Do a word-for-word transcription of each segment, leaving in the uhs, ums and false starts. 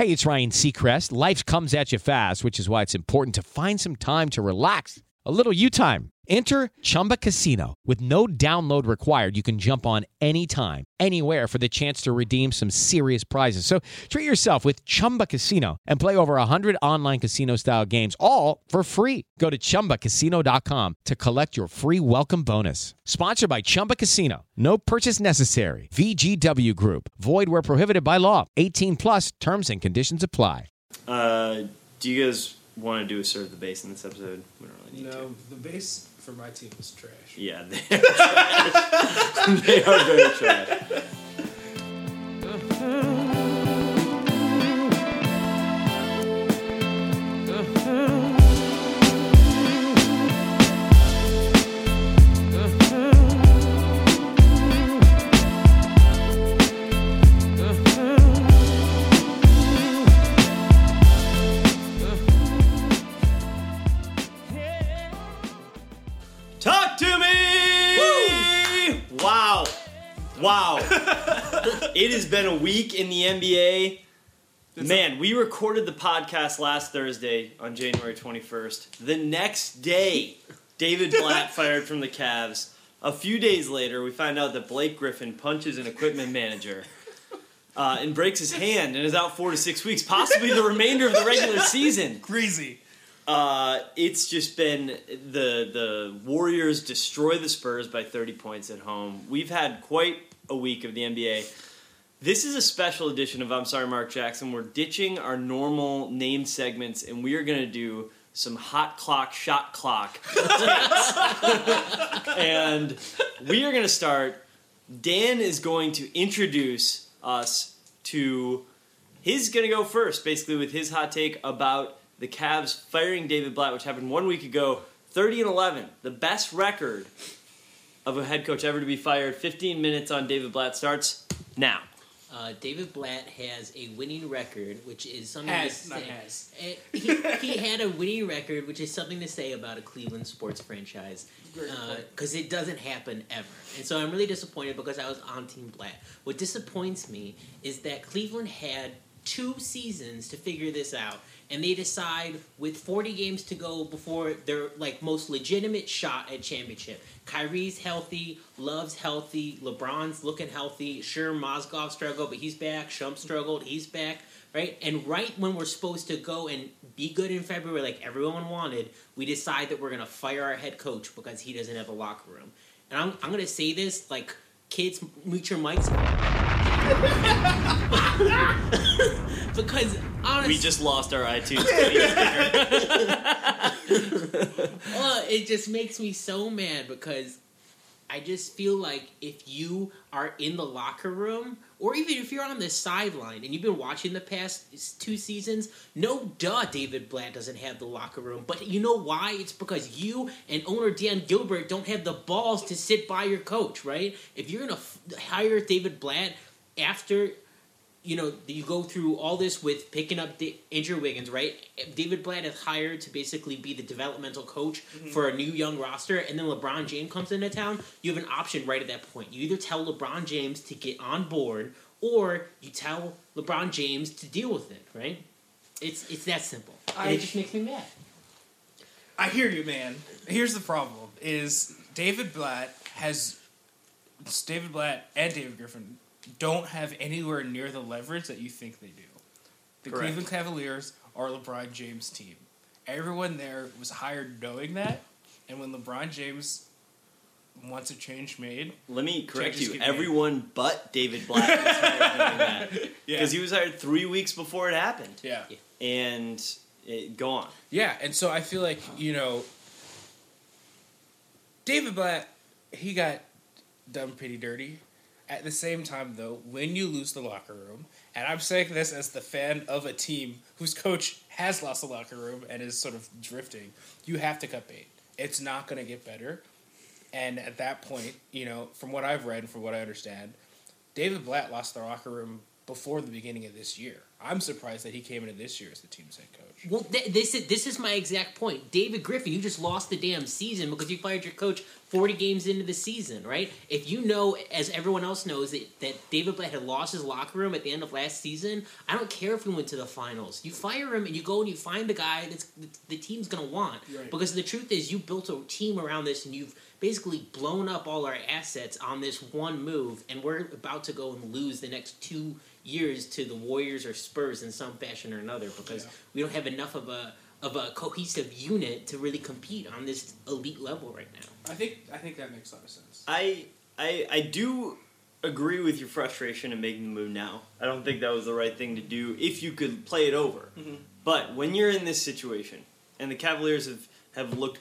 Hey, it's Ryan Seacrest. Life comes at you fast, which is why it's important to find some time to relax. A little you time. Enter Chumba Casino. With no download required, you can jump on anytime, anywhere for the chance to redeem some serious prizes. So treat yourself with Chumba Casino and play over one hundred online casino-style games, all for free. Go to Chumba Casino dot com to collect your free welcome bonus. Sponsored by Chumba Casino. No purchase necessary. V G W Group. Void where prohibited by law. eighteen plus terms and conditions apply. Uh, do you guys want to do a serve the base in this episode? We don't really need no, to. the base for my team is trash. Yeah, they are trash. They are very trash. Talk to me! Woo! Wow. Wow. It has been a week in the N B A. Man, we recorded the podcast last Thursday on January twenty-first. The next day, David Blatt fired from the Cavs. A few days later, we find out that Blake Griffin punches an equipment manager uh, and breaks his hand and is out four to six weeks, possibly the remainder of the regular season. Crazy. Uh, it's just been the the Warriors destroy the Spurs by thirty points at home. We've had quite a week of the N B A. This is a special edition of I'm Sorry, Mark Jackson. We're ditching our normal name segments, and we are going to do some hot clock, shot clock takes. And we are going to start. Dan is going to introduce us to... He's going to go first, basically, with his hot take about the Cavs firing David Blatt, which happened one week ago, thirty and eleven, the best record of a head coach ever to be fired. fifteen minutes on David Blatt starts now. Uh, David Blatt has a winning record, which is something Has, to not say. has. Uh, He, he had a winning record, which is something to say about a Cleveland sports franchise, because uh, it doesn't happen ever. And so I'm really disappointed because I was on Team Blatt. What disappoints me is that Cleveland had two seasons to figure this out, and they decide with forty games to go before their like most legitimate shot at championship. Kyrie's healthy, Love's healthy, LeBron's looking healthy. Sure, Mozgov struggled, but he's back. Shump struggled, he's back. Right? And right when we're supposed to go and be good in February like everyone wanted, we decide that we're going to fire our head coach because he doesn't have a locker room. And I'm, I'm going to say this, like, kids, mute your mics. Because honestly, We just lost our iTunes. well, it just makes me so mad because I just feel like if you are in the locker room, or even if you're on the sideline and you've been watching the past two seasons, no duh, David Blatt doesn't have the locker room. But you know why? It's because you and owner Dan Gilbert don't have the balls to sit by your coach, right? If you're going to f- hire David Blatt after... You know, you go through all this with picking up the Andrew Wiggins, right? David Blatt is hired to basically be the developmental coach mm-hmm. for a new young roster, and then LeBron James comes into town. You have an option right at that point. You either tell LeBron James to get on board, or you tell LeBron James to deal with it, right? It's it's that simple. I, and it just makes me mad. I hear you, man. Here's the problem: is David Blatt has David Blatt and David Griffin don't have anywhere near the leverage that you think they do. The Correct. Cleveland Cavaliers are LeBron James' team. Everyone there was hired knowing that, and when LeBron James wants a change made... Let me correct changes you. get Everyone made. but David Blatt was hired knowing that. Because Yeah. he was hired three weeks before it happened. Yeah. And it, go on. Yeah, and so I feel like, you know, David Blatt, he got done pretty dirty. At the same time, though, when you lose the locker room, and I'm saying this as the fan of a team whose coach has lost the locker room and is sort of drifting, you have to cut bait. It's not going to get better. And at that point, you know, from what I've read and from what I understand, David Blatt lost the locker room before the beginning of this year. I'm surprised that he came into this year as the team's head coach. Well, th- this is this is my exact point. David Griffin, you just lost the damn season because you fired your coach forty games into the season, right? If you know, as everyone else knows, that, that David Blatt had lost his locker room at the end of last season, I don't care if we went to the finals. You fire him and you go and you find the guy that's the team's going to want. Right. Because the truth is, you built a team around this and you've basically blown up all our assets on this one move, and we're about to go and lose the next two years to the Warriors or Spurs in some fashion or another because Yeah. we don't have enough of a of a cohesive unit to really compete on this elite level right now. I think I think that makes a lot of sense. I I I do agree with your frustration in making the move now. I don't think that was the right thing to do if you could play it over. Mm-hmm. But when you're in this situation, and the Cavaliers have, have looked,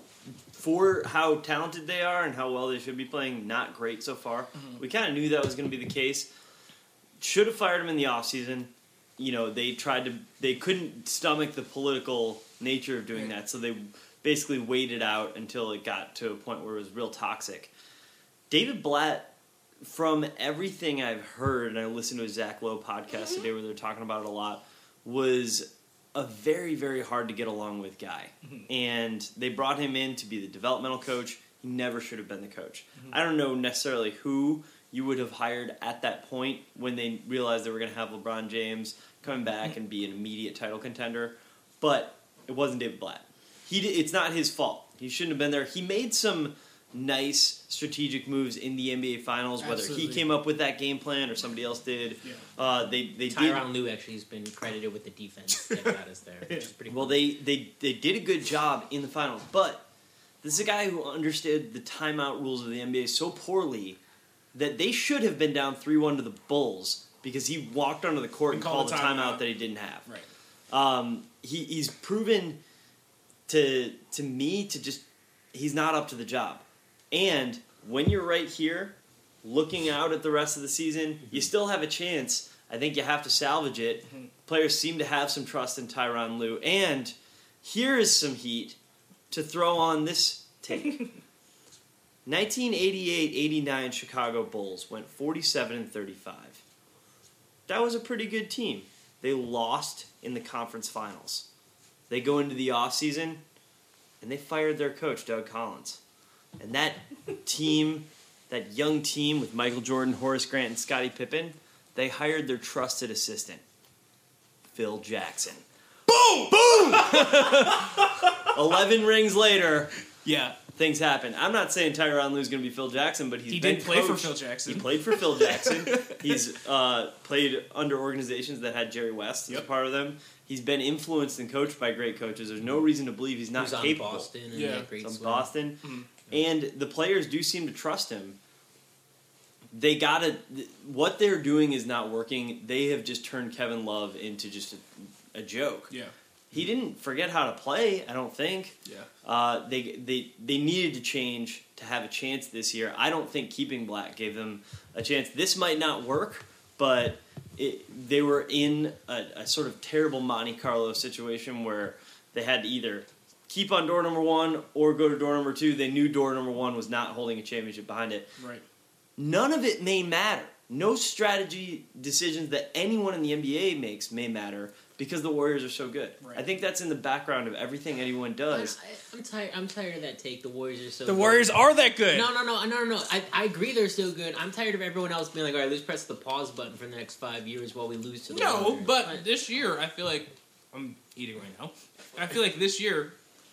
for how talented they are and how well they should be playing, not great so far. Mm-hmm. We kind of knew that was going to be the case. Should have fired him in the offseason. You know, they tried to, they couldn't stomach the political nature of doing Right. that, so they basically waited out until it got to a point where it was real toxic. David Blatt, from everything I've heard, and I listened to a Zach Lowe podcast today where they're talking about it a lot, was a very, very hard to get along with guy. Mm-hmm. And they brought him in to be the developmental coach. He never should have been the coach. Mm-hmm. I don't know necessarily who you would have hired at that point when they realized they were going to have LeBron James coming back and be an immediate title contender, but it wasn't David Blatt. He did, it's not his fault. He shouldn't have been there. He made some nice strategic moves in the N B A Finals, whether Absolutely. he came up with that game plan or somebody else did. Yeah. Uh, they they Tyronn Lue actually has been credited with the defense that got us there, which is pretty did well. cool. They, they they did a good job in the Finals, but this is a guy who understood the timeout rules of the N B A so poorly that they should have been down three one to the Bulls because he walked onto the court and, And called called a a timeout timeout. that he didn't have. Right. Um, he, he's proven to to me to just he's not up to the job. And when you're right here, looking out at the rest of the season, you still have a chance. I think you have to salvage it. Mm-hmm. Players seem to have some trust in Tyronn Lue. And here is some heat to throw on this take. nineteen eighty-eight eighty-nine Chicago Bulls went forty-seven and thirty-five. That was a pretty good team. They lost in the conference finals. They go into the offseason, and they fired their coach, Doug Collins. And that team, that young team with Michael Jordan, Horace Grant, and Scottie Pippen, they hired their trusted assistant, Phil Jackson. Boom! Boom! Eleven rings later, Yeah. things happen. I'm not saying Tyronn Lue's going to be Phil Jackson, but he's He been did play for coached. Phil Jackson. He played for Phil Jackson. He's uh, played under organizations that had Jerry West as Yep. a part of them. He's been influenced and coached by great coaches. There's no reason to believe he's not Who's on capable. Boston and Yeah. that great From swim. Boston. Mhm. And the players do seem to trust him. They got to... What they're doing is not working. They have just turned Kevin Love into just a, a joke. Yeah. He didn't forget how to play, I don't think. Yeah. Uh, they, they they needed to change to have a chance this year. I don't think keeping Black gave them a chance. This might not work, but it, they were in a, a sort of terrible Monte Carlo situation where they had to either keep on door number one or go to door number two. They knew door number one was not holding a championship behind it. Right. None of it may matter. No strategy decisions that anyone in the N B A makes may matter because the Warriors are so good. Right. I think that's in the background of everything anyone I, does. I, I'm tired. I'm tired of that take. The Warriors are so. The good. Warriors are that good. No, no, no, no, no, no. I, I agree they're so good. I'm tired of everyone else being like, all right, let's press the pause button for the next five years while we lose to the No, Warriors. but this year, I feel like I'm eating right now. I feel like this year,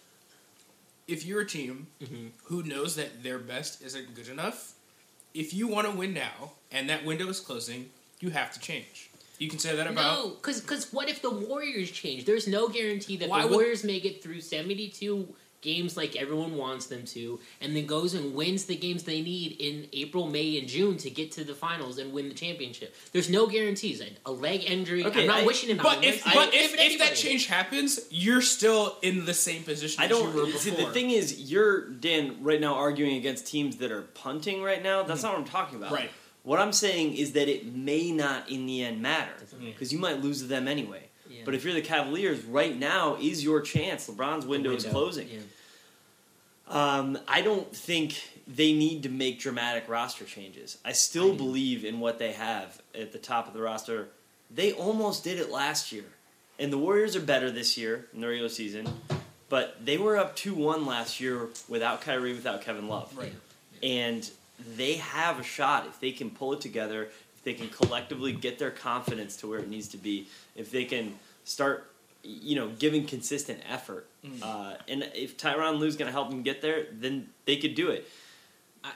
if you're a team Mhm. who knows that their best isn't good enough, if you want to win now and that window is closing, you have to change. You can say that about No, because what if the Warriors change? There's no guarantee that Why the would- Warriors make it through seventy-two games like everyone wants them to, and then goes and wins the games they need in April, May, and June to get to the finals and win the championship. There's no guarantees. A- A leg injury. Okay, I'm not I- wishing it on But them. if I- but if, it if anybody. that change happens, you're still in the same position I as you were don't before. see. The thing is, you're Dan right now arguing against teams that are punting right now. That's not what I'm talking about. Right. What I'm saying is that it may not in the end matter Mhm. because you might lose to them anyway. Yeah. But if you're the Cavaliers, right now is your chance. LeBron's window, is closing. Yeah. Um, I don't think they need to make dramatic roster changes. I still I- believe in what they have at the top of the roster. They almost did it last year. And the Warriors are better this year in the regular season, but they were up two one last year without Kyrie, without Kevin Love. Right. And they have a shot if they can pull it together, if they can collectively get their confidence to where it needs to be, if they can start, you know, giving consistent effort. Mm. Uh, and if Tyronn Lue's going to help them get there, then they could do it. I,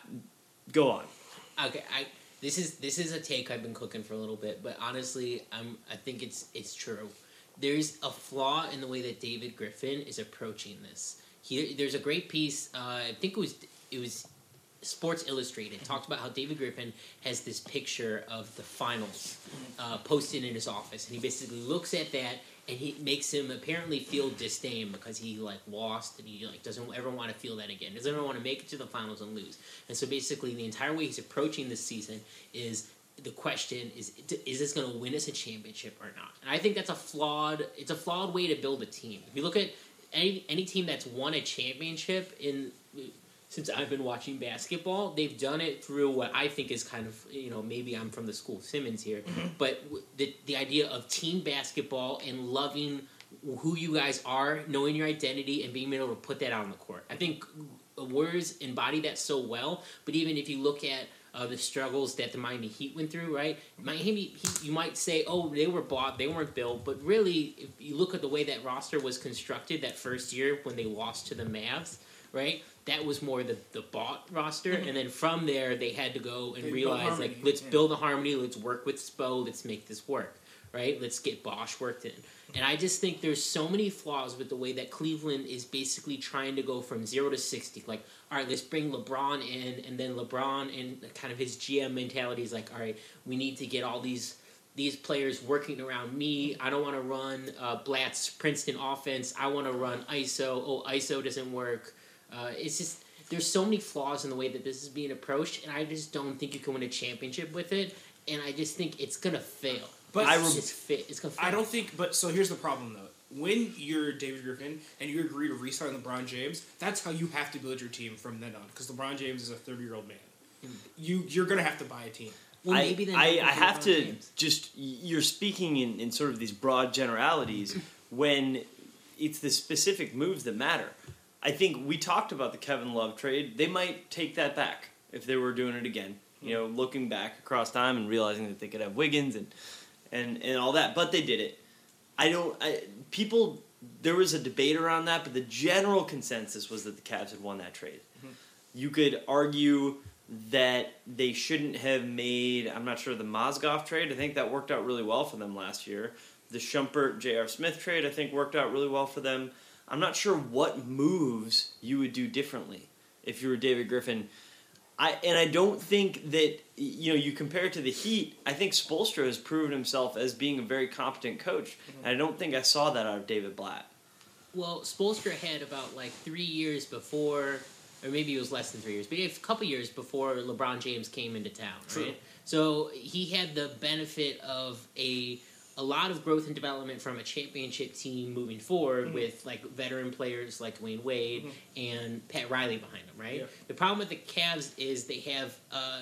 go on. Okay, I this is this is a take I've been cooking for a little bit, but honestly, I'm I think it's it's true. There's a flaw in the way that David Griffin is approaching this. He, there's a great piece. Uh, I think it was it was Sports Illustrated talked about how David Griffin has this picture of the finals uh, posted in his office, and he basically looks at that and he makes him apparently feel disdain because he like lost and he like doesn't ever want to feel that again. Doesn't ever want to make it to the finals and lose. And so basically, the entire way he's approaching this season is. The question is: is this going to win us a championship or not? And I think that's a flawed. It's a flawed way to build a team. If you look at any any team that's won a championship in since I've been watching basketball, they've done it through what I think is kind of, you know, maybe I'm from the school of Simmons here, mm-hmm. but the the idea of team basketball and loving who you guys are, knowing your identity, and being able to put that out on the court. I think Warriors embody that so well. But even if you look at Uh, the struggles that the Miami Heat went through, right? Miami Heat, you might say, oh, they were bought, they weren't built, but really, if you look at the way that roster was constructed that first year when they lost to the Mavs, right? That was more the, the bought roster, mm-hmm. and then from there, they had to go and they realize, like, let's yeah. build a harmony, let's work with Spo, let's make this work, right? Let's get Bosh worked in. And I just think there's so many flaws with the way that Cleveland is basically trying to go from zero to sixty. Like, all right, let's bring LeBron in, and then LeBron and kind of his G M mentality is like, all right, we need to get all these these players working around me. I don't want to run uh, Blatt's Princeton offense. I want to run I S O. Oh, I S O doesn't work. Uh, it's just there's so many flaws in the way that this is being approached, and I just don't think you can win a championship with it. And I just think it's gonna fail. But I it's just fit. It's gonna fail. I don't think. But so here's the problem, though. When you're David Griffin and you agree to re-sign LeBron James, that's how you have to build your team from then on. Because LeBron James is a thirty-year-old man. Mm. You you're gonna have to buy a team. Well, I, maybe then I, I have to James. just you're speaking in, in sort of these broad generalities when it's the specific moves that matter. I think we talked about the Kevin Love trade. They might take that back if they were doing it again. You know, looking back across time and realizing that they could have Wiggins and and, and all that, but they did it. I don't. I, people, there was a debate around that, but the general consensus was that the Cavs had won that trade. Mm-hmm. You could argue that they shouldn't have made. I'm not sure the Mozgov trade. I think that worked out really well for them last year. The Shumpert J R. Smith trade, I think, worked out really well for them. I'm not sure what moves you would do differently if you were David Griffin. I, and I don't think that, you know, you compare it to the Heat, I think Spoelstra has proven himself as being a very competent coach. Mm-hmm. And I don't think I saw that out of David Blatt. Well, Spoelstra had about, like, three years before, or maybe it was less than three years, but he had a couple years before LeBron James came into town, right? True. So he had the benefit of a... a lot of growth and development from a championship team moving forward mm-hmm. with like veteran players like Dwayne Wade mm-hmm. and Pat Riley behind them, right? Yeah. The problem with the Cavs is they have a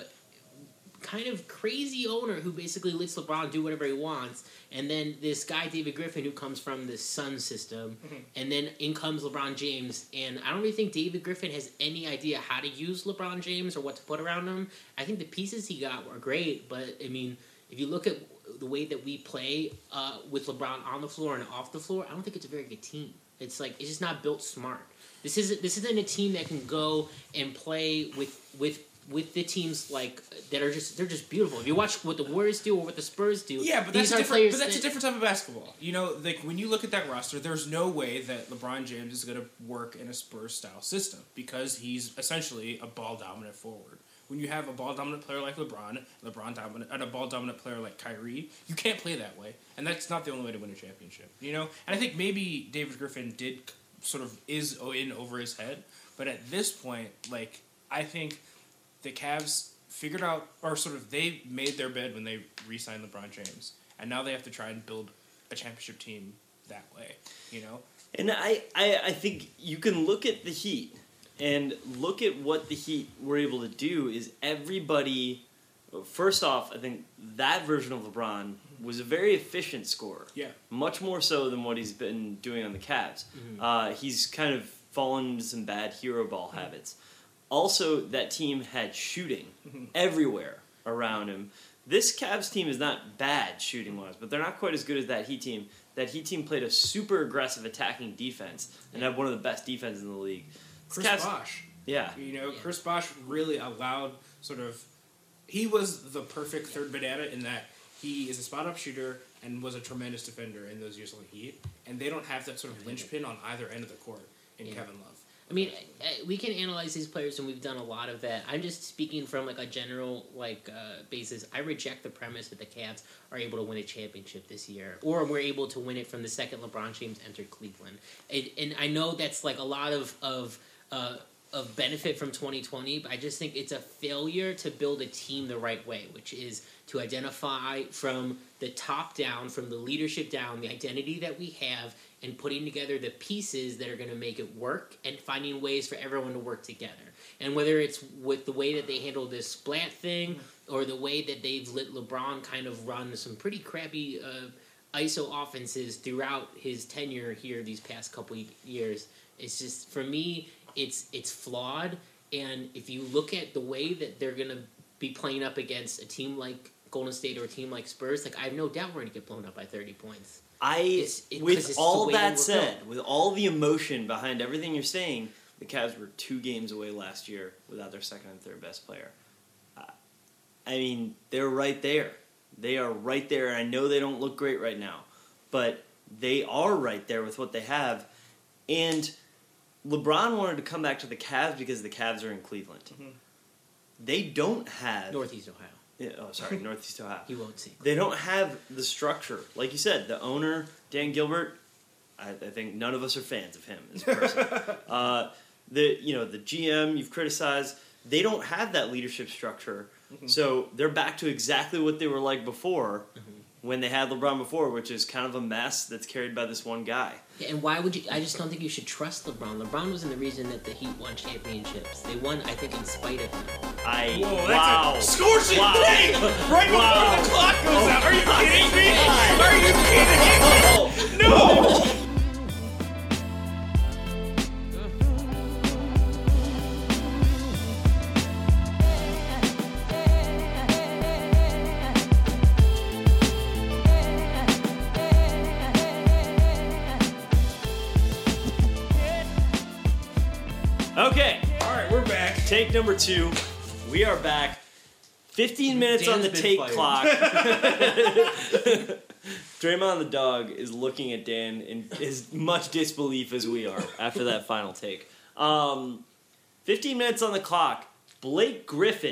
kind of crazy owner who basically lets LeBron do whatever he wants, and then this guy David Griffin who comes from the Sun system, mm-hmm. and then in comes LeBron James, and I don't really think David Griffin has any idea how to use LeBron James or what to put around him. I think the pieces he got were great, but I mean, if you look at the way that we play uh, with LeBron on the floor and off the floor, I don't think it's a very good team. It's like it's just not built smart. This isn't this isn't a team that can go and play with with with the teams like that are just they're just beautiful. If you watch what the Warriors do or what the Spurs do, yeah, but that's a different. But that's that, a different type of basketball. You know, like when you look at that roster, there's no way that LeBron James is going to work in a Spurs style system because he's essentially a ball dominant forward. When you have a ball-dominant player like LeBron, LeBron dominant, and a ball-dominant player like Kyrie, you can't play that way, and that's not the only way to win a championship, you know? And I think maybe David Griffin did sort of is in over his head, but at this point, like, I think the Cavs figured out, or sort of they made their bed when they re-signed LeBron James, and now they have to try and build a championship team that way, you know? And I, I, I think you can look at the Heat, and look at what the Heat were able to do is everybody, first off, I think that version of LeBron was a very efficient scorer. Yeah. Much more so than what he's been doing on the Cavs. Mm-hmm. Uh, he's kind of fallen into some bad hero ball Mm-hmm. habits. Also, that team had shooting Mm-hmm. everywhere around him. This Cavs team is not bad shooting-wise, but they're not quite as good as that Heat team. That Heat team played a super aggressive attacking defense and had one of the best defenses in the league. This Chris Cavs- Bosh. Yeah. You know, Yeah. Chris Bosh really allowed sort of. He was the perfect third banana in that he is a spot-up shooter and was a tremendous defender in those years on the Heat. And they don't have that sort of linchpin on either end of the court in Yeah. Kevin Love. I mean, uh, we can analyze these players, and we've done a lot of that. I'm just speaking from like a general like uh, basis. I reject the premise that the Cavs are able to win a championship this year, or we're able to win it from the second LeBron James entered Cleveland. And, and I know that's like a lot of of uh, of benefit from twenty twenty, but I just think it's a failure to build a team the right way, which is to identify from the top down, from the leadership down, the identity that we have, and putting together the pieces that are going to make it work and finding ways for everyone to work together. And whether it's with the way that they handle this Splat thing or the way that they've let LeBron kind of run some pretty crappy uh, I S O offenses throughout his tenure here these past couple years, it's just, for me, it's it's flawed. And if you look at the way that they're going to be playing up against a team like Golden State or a team like Spurs, like I have no doubt we're going to get blown up by thirty points. I, It's- it- 'cause with it's all the way they that were said, built. with all the emotion behind everything you're saying, the Cavs were two games away last year without their second and third best player. Uh, I mean, they're right there. They are right there, and I know they don't look great right now, but they are right there with what they have. And LeBron wanted to come back to the Cavs because the Cavs are in Cleveland. Mm-hmm. They don't have... Northeast Ohio. Yeah, oh, sorry, Northeast Ohio. He won't see. They don't have the structure. Like you said, the owner, Dan Gilbert, I, I think none of us are fans of him as a person. uh, the you know the G M you've criticized, they don't have that leadership structure. Mm-hmm. So they're back to exactly what they were like before Mm-hmm. when they had LeBron before, which is kind of a mess that's carried by this one guy. Yeah, and why would you? I just don't think you should trust LeBron. LeBron wasn't the reason that the Heat won championships. They won, I think, in spite of him. I Whoa, that's wow. a scorching Wow. thing! Right Wow. before the clock goes Oh out. Are you my kidding me? God. Are you kidding me? Oh. No! Okay. All right, we're back. Take number two. We are back. Fifteen minutes on Dan's the been take fired. clock. Draymond the dog is looking at Dan in as much disbelief as we are after that final take. Um, Fifteen minutes on the clock. Blake Griffin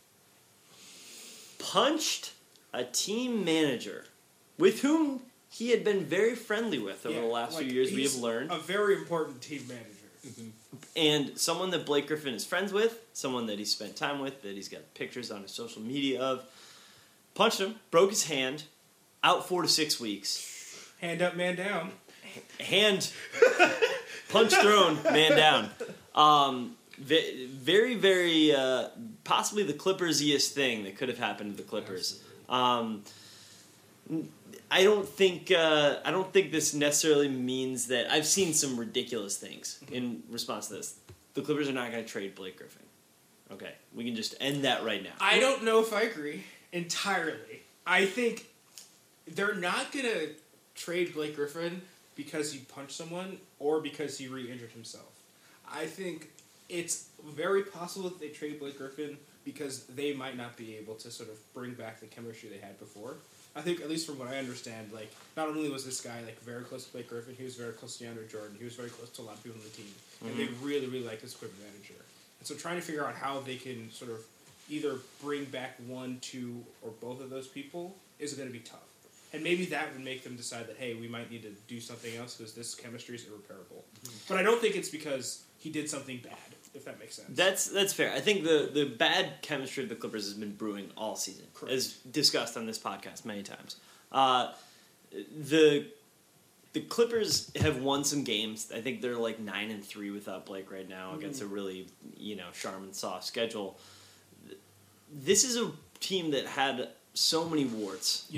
punched a team manager with whom he had been very friendly with over Yeah, the last like, few years. We he's have learned. a very important team manager. And someone that Blake Griffin is friends with, someone that he's spent time with, that he's got pictures on his social media of, punched him, broke his hand, out four to six weeks. Hand up, man down. Hand, punch thrown, man down. Um, ve- very, very, uh, possibly the Clippers-iest thing that could have happened to the Clippers. Um, I don't think uh, I don't think this necessarily means that I've seen some ridiculous things in response to this. The Clippers are not going to trade Blake Griffin. Okay, we can just end that right now. I don't know if I agree entirely. I think they're not going to trade Blake Griffin because he punched someone or because he re-injured himself. I think it's very possible that they trade Blake Griffin because they might not be able to sort of bring back the chemistry they had before. I think, at least from what I understand, like, not only was this guy, like, very close to Blake Griffin, he was very close to DeAndre Jordan, he was very close to a lot of people on the team, and Mhm. they really, really like this equipment manager. And so trying to figure out how they can sort of either bring back one, two, or both of those people is going to be tough. And maybe that would make them decide that, hey, we might need to do something else because this chemistry is irreparable. But I don't think it's because he did something bad, if that makes sense. That's that's fair. I think the, the bad chemistry of the Clippers has been brewing all season, Correct. as discussed on this podcast many times. Uh, the the Clippers have won some games. I think they're like nine and three without Blake right now against a really you know sharp and soft schedule. This is a team that had so many warts. Yeah.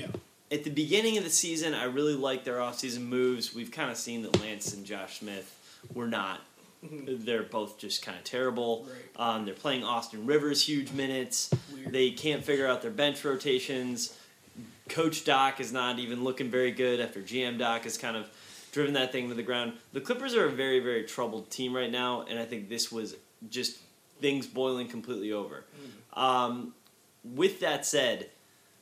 at the beginning of the season, I really liked their offseason moves. We've kind of seen that Lance and Josh Smith were not. Mm-hmm. They're both just kind of terrible. Right. Um, they're playing Austin Rivers huge minutes. Weird. They can't figure out their bench rotations. Coach Doc is not even looking very good after G M Doc has kind of driven that thing to the ground. The Clippers are a very, very troubled team right now, and I think this was just things boiling completely over. Mm. Um, with that said,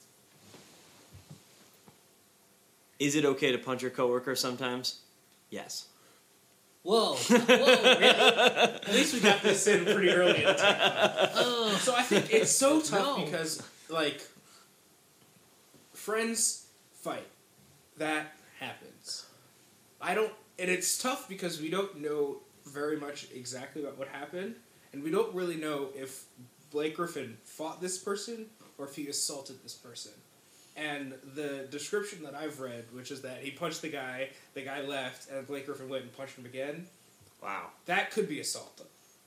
is it okay to punch your coworker sometimes? Yes. Whoa. Whoa, really? At least we got this in pretty early in the time. Oh. So I think it's so tough No. because, like, friends fight. That happens. I don't, and it's tough because we don't know very much exactly about what happened, and we don't really know if Blake Griffin fought this person or if he assaulted this person. And the description that I've read, which is that he punched the guy, the guy left, and Blake Griffin went and punched him again. Wow. That could be assault.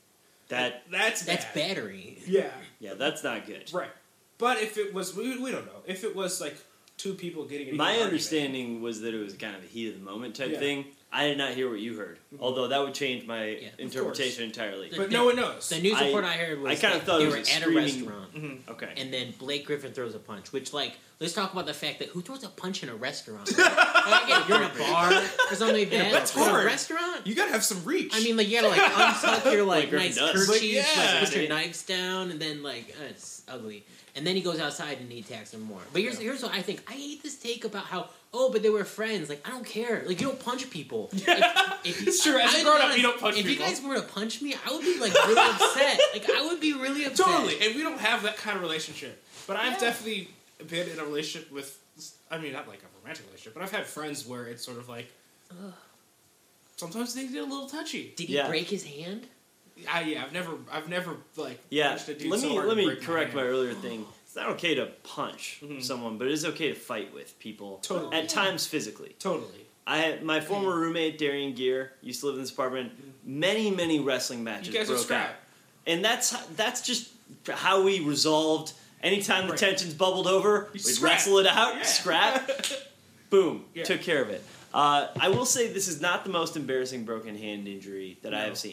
That That's That's bad. battery. Yeah. yeah, that's not good. Right. But if it was, we, we don't know. If it was like two people getting into My an understanding was that it was kind of a heat of the moment type Yeah. thing. I did not hear what you heard, Mhm. although that would change my Yeah. Of interpretation entirely. The- But no one knows. The news I- report I, heard was I kinda that thought they it were was at a screaming- restaurant, Mhm. Okay. and then Blake Griffin throws a punch, which, like, let's talk about the fact that who throws a punch in a restaurant? Like, I get it, you're in a bar or something like that. That's Or hard. a restaurant? You gotta have some reach. I mean, like, you gotta, like, untuck your, like, Like Griffin nice does. kerchief, Like, yeah. like, put your knives down, and then, like, uh, it's ugly. And then he goes outside and he attacks him more. But here's, Yeah. here's what I think. I hate this take about how, oh, but they were friends. Like, I don't care. Like, you don't punch people. Yeah. If, if It's true. As a I- grown-up, honest, you don't punch if people. you guys were to punch me, I would be, like, really upset. Like, I would be really upset. Totally. And we don't have that kind of relationship. But I've Yeah. definitely been in a relationship with, I mean, not like a romantic relationship, but I've had friends where it's sort of like, Ugh. sometimes they get a little touchy. Did he Yeah. break his hand? I, yeah, I've never, I've never, like, Yeah, punched a dude let so me hard let to me break correct my hand. earlier thing. It's not okay to punch Mhm. someone, but it is okay to fight with people. Totally. At Yeah. times physically. Totally. I had, my former roommate Darian Gear used to live in this apartment. Many many wrestling matches You guys would broke out, scrap. and that's that's just how we resolved. Anytime the Right. tensions bubbled over, You we'd scrap. wrestle it out, Yeah. scrap, boom, Yeah. took care of it. Uh, I will say this is not the most embarrassing broken hand injury that I No. have seen.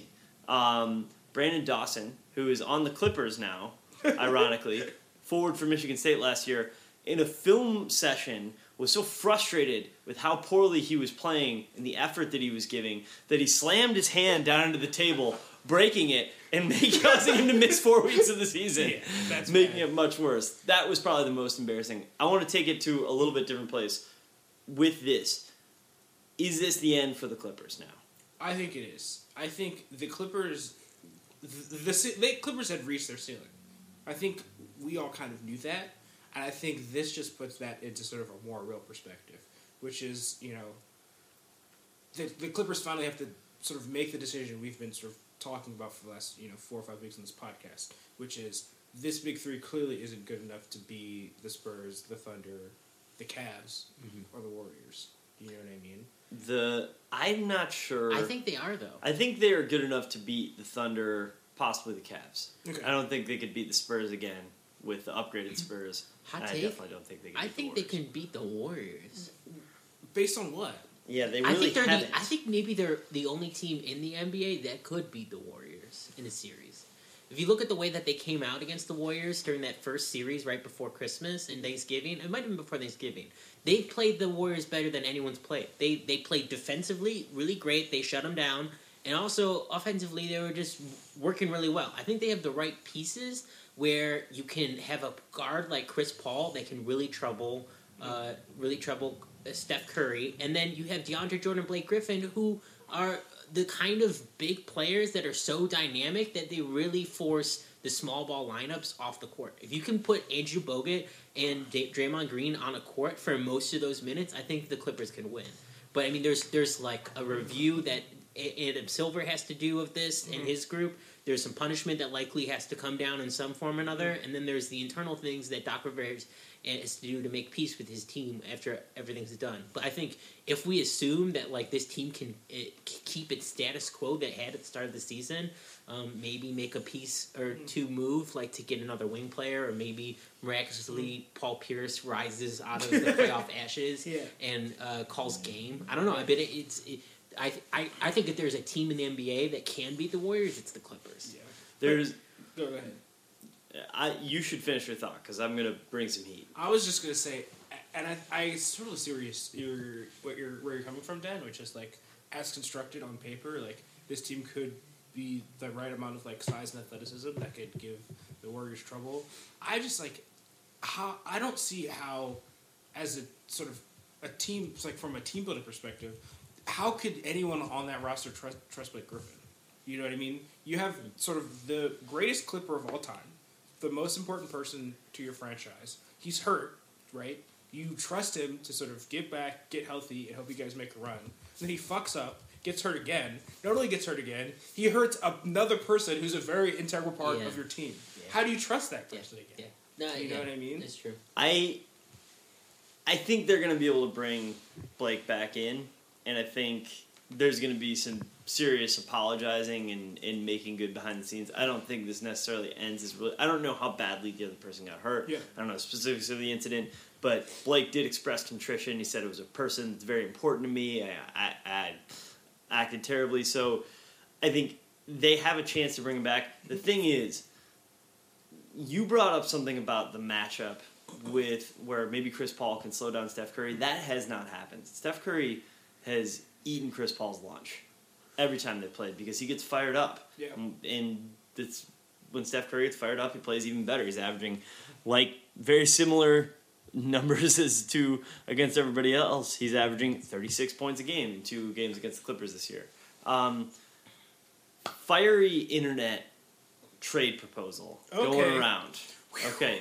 Um, Brandon Dawson, who is on the Clippers now, ironically, forward for Michigan State last year, in a film session was so frustrated with how poorly he was playing and the effort that he was giving that he slammed his hand down into the table, breaking it, and making, causing him to miss four weeks of the season, Yeah, that's making bad. it much worse. That was probably the most embarrassing. I want to take it to a little bit different place with this. Is this the end for the Clippers now? I think it is. I think the Clippers, the, the, ce- the Clippers had reached their ceiling. I think we all kind of knew that, and I think this just puts that into sort of a more real perspective, which is, you know, the, the Clippers finally have to sort of make the decision we've been sort of talking about for the last, you know, four or five weeks on this podcast, which is this big three clearly isn't good enough to be the Spurs, the Thunder, the Cavs, Mhm. or the Warriors. You know what I mean? The I'm not sure. I think they are, though. I think they are good enough to beat the Thunder, possibly the Cavs. Okay. I don't think they could beat the Spurs again with the upgraded Spurs. Hot I take. definitely don't think they could. I beat think the they Warriors. can beat the Warriors. Based on what? Yeah, they I really think they're haven't. the, I think maybe they're the only team in the N B A that could beat the Warriors in a series. If you look at the way that they came out against the Warriors during that first series right before Christmas and Thanksgiving, it might have been before Thanksgiving. They played the Warriors better than anyone's played. They they played defensively really great. They shut them down, and also offensively they were just working really well. I think they have the right pieces where you can have a guard like Chris Paul that can really trouble, uh, really trouble uh, Steph Curry, and then you have DeAndre Jordan, Blake Griffin, who are the kind of big players that are so dynamic that they really force the small ball lineups off the court. If you can put Andrew Bogut and D- Draymond Green on a court for most of those minutes, I think the Clippers can win. But I mean, there's there's like a review that A- Adam Silver has to do of this Mm-hmm. and his group. There's some punishment that likely has to come down in some form or another, Mm-hmm. and then there's the internal things that Doc Rivers has to do to make peace with his team after everything's done. But I think if we assume that like this team can it, keep it status quo they had at the start of the season. Um, maybe make a piece or two move, like to get another wing player, or maybe miraculously Paul Pierce rises out of the playoff ashes Yeah. and uh, calls game. I don't know. I bet it, it's. It, I, I I think if there's a team in the N B A that can beat the Warriors, it's the Clippers. Yeah. There's. Go ahead. I you should finish your thought because I'm gonna bring some heat. I was just gonna say, and I, I sort of see where you're, what you're, where you're coming from, Dan, which is like, as constructed on paper, like this team could be the right amount of like size and athleticism that could give the Warriors trouble. I just like, how I don't see how, as a sort of a team, it's like from a team building perspective, how could anyone on that roster trust trust Blake Griffin? You know what I mean? You have sort of the greatest Clipper of all time, the most important person to your franchise. He's hurt, right? You trust him to sort of get back, get healthy, and hope you guys make a run. And then he fucks up, gets hurt again. Not only gets hurt again, he hurts another person who's a very integral part Yeah. of your team. Yeah. How do you trust that person Yeah. again? No, You know yeah, what I mean? That's true. I I think they're going to be able to bring Blake back in, and I think there's going to be some serious apologizing and, and making good behind the scenes. I don't think this necessarily ends as really. I don't know how badly the other person got hurt. Yeah. I don't know the specifics of the incident, but Blake did express contrition. He said it was a person that's very important to me. I, I, I acted terribly, so I think they have a chance to bring him back. The thing is, you brought up something about the matchup with where maybe Chris Paul can slow down Steph Curry. That has not happened. Steph Curry has eaten Chris Paul's lunch every time they played because he gets fired up. Yeah. And it's, when Steph Curry gets fired up, he plays even better. He's averaging like very similar numbers as to against everybody else. He's averaging thirty-six points a game in two games against the Clippers this year. Um, fiery internet trade proposal Okay. going around. Okay.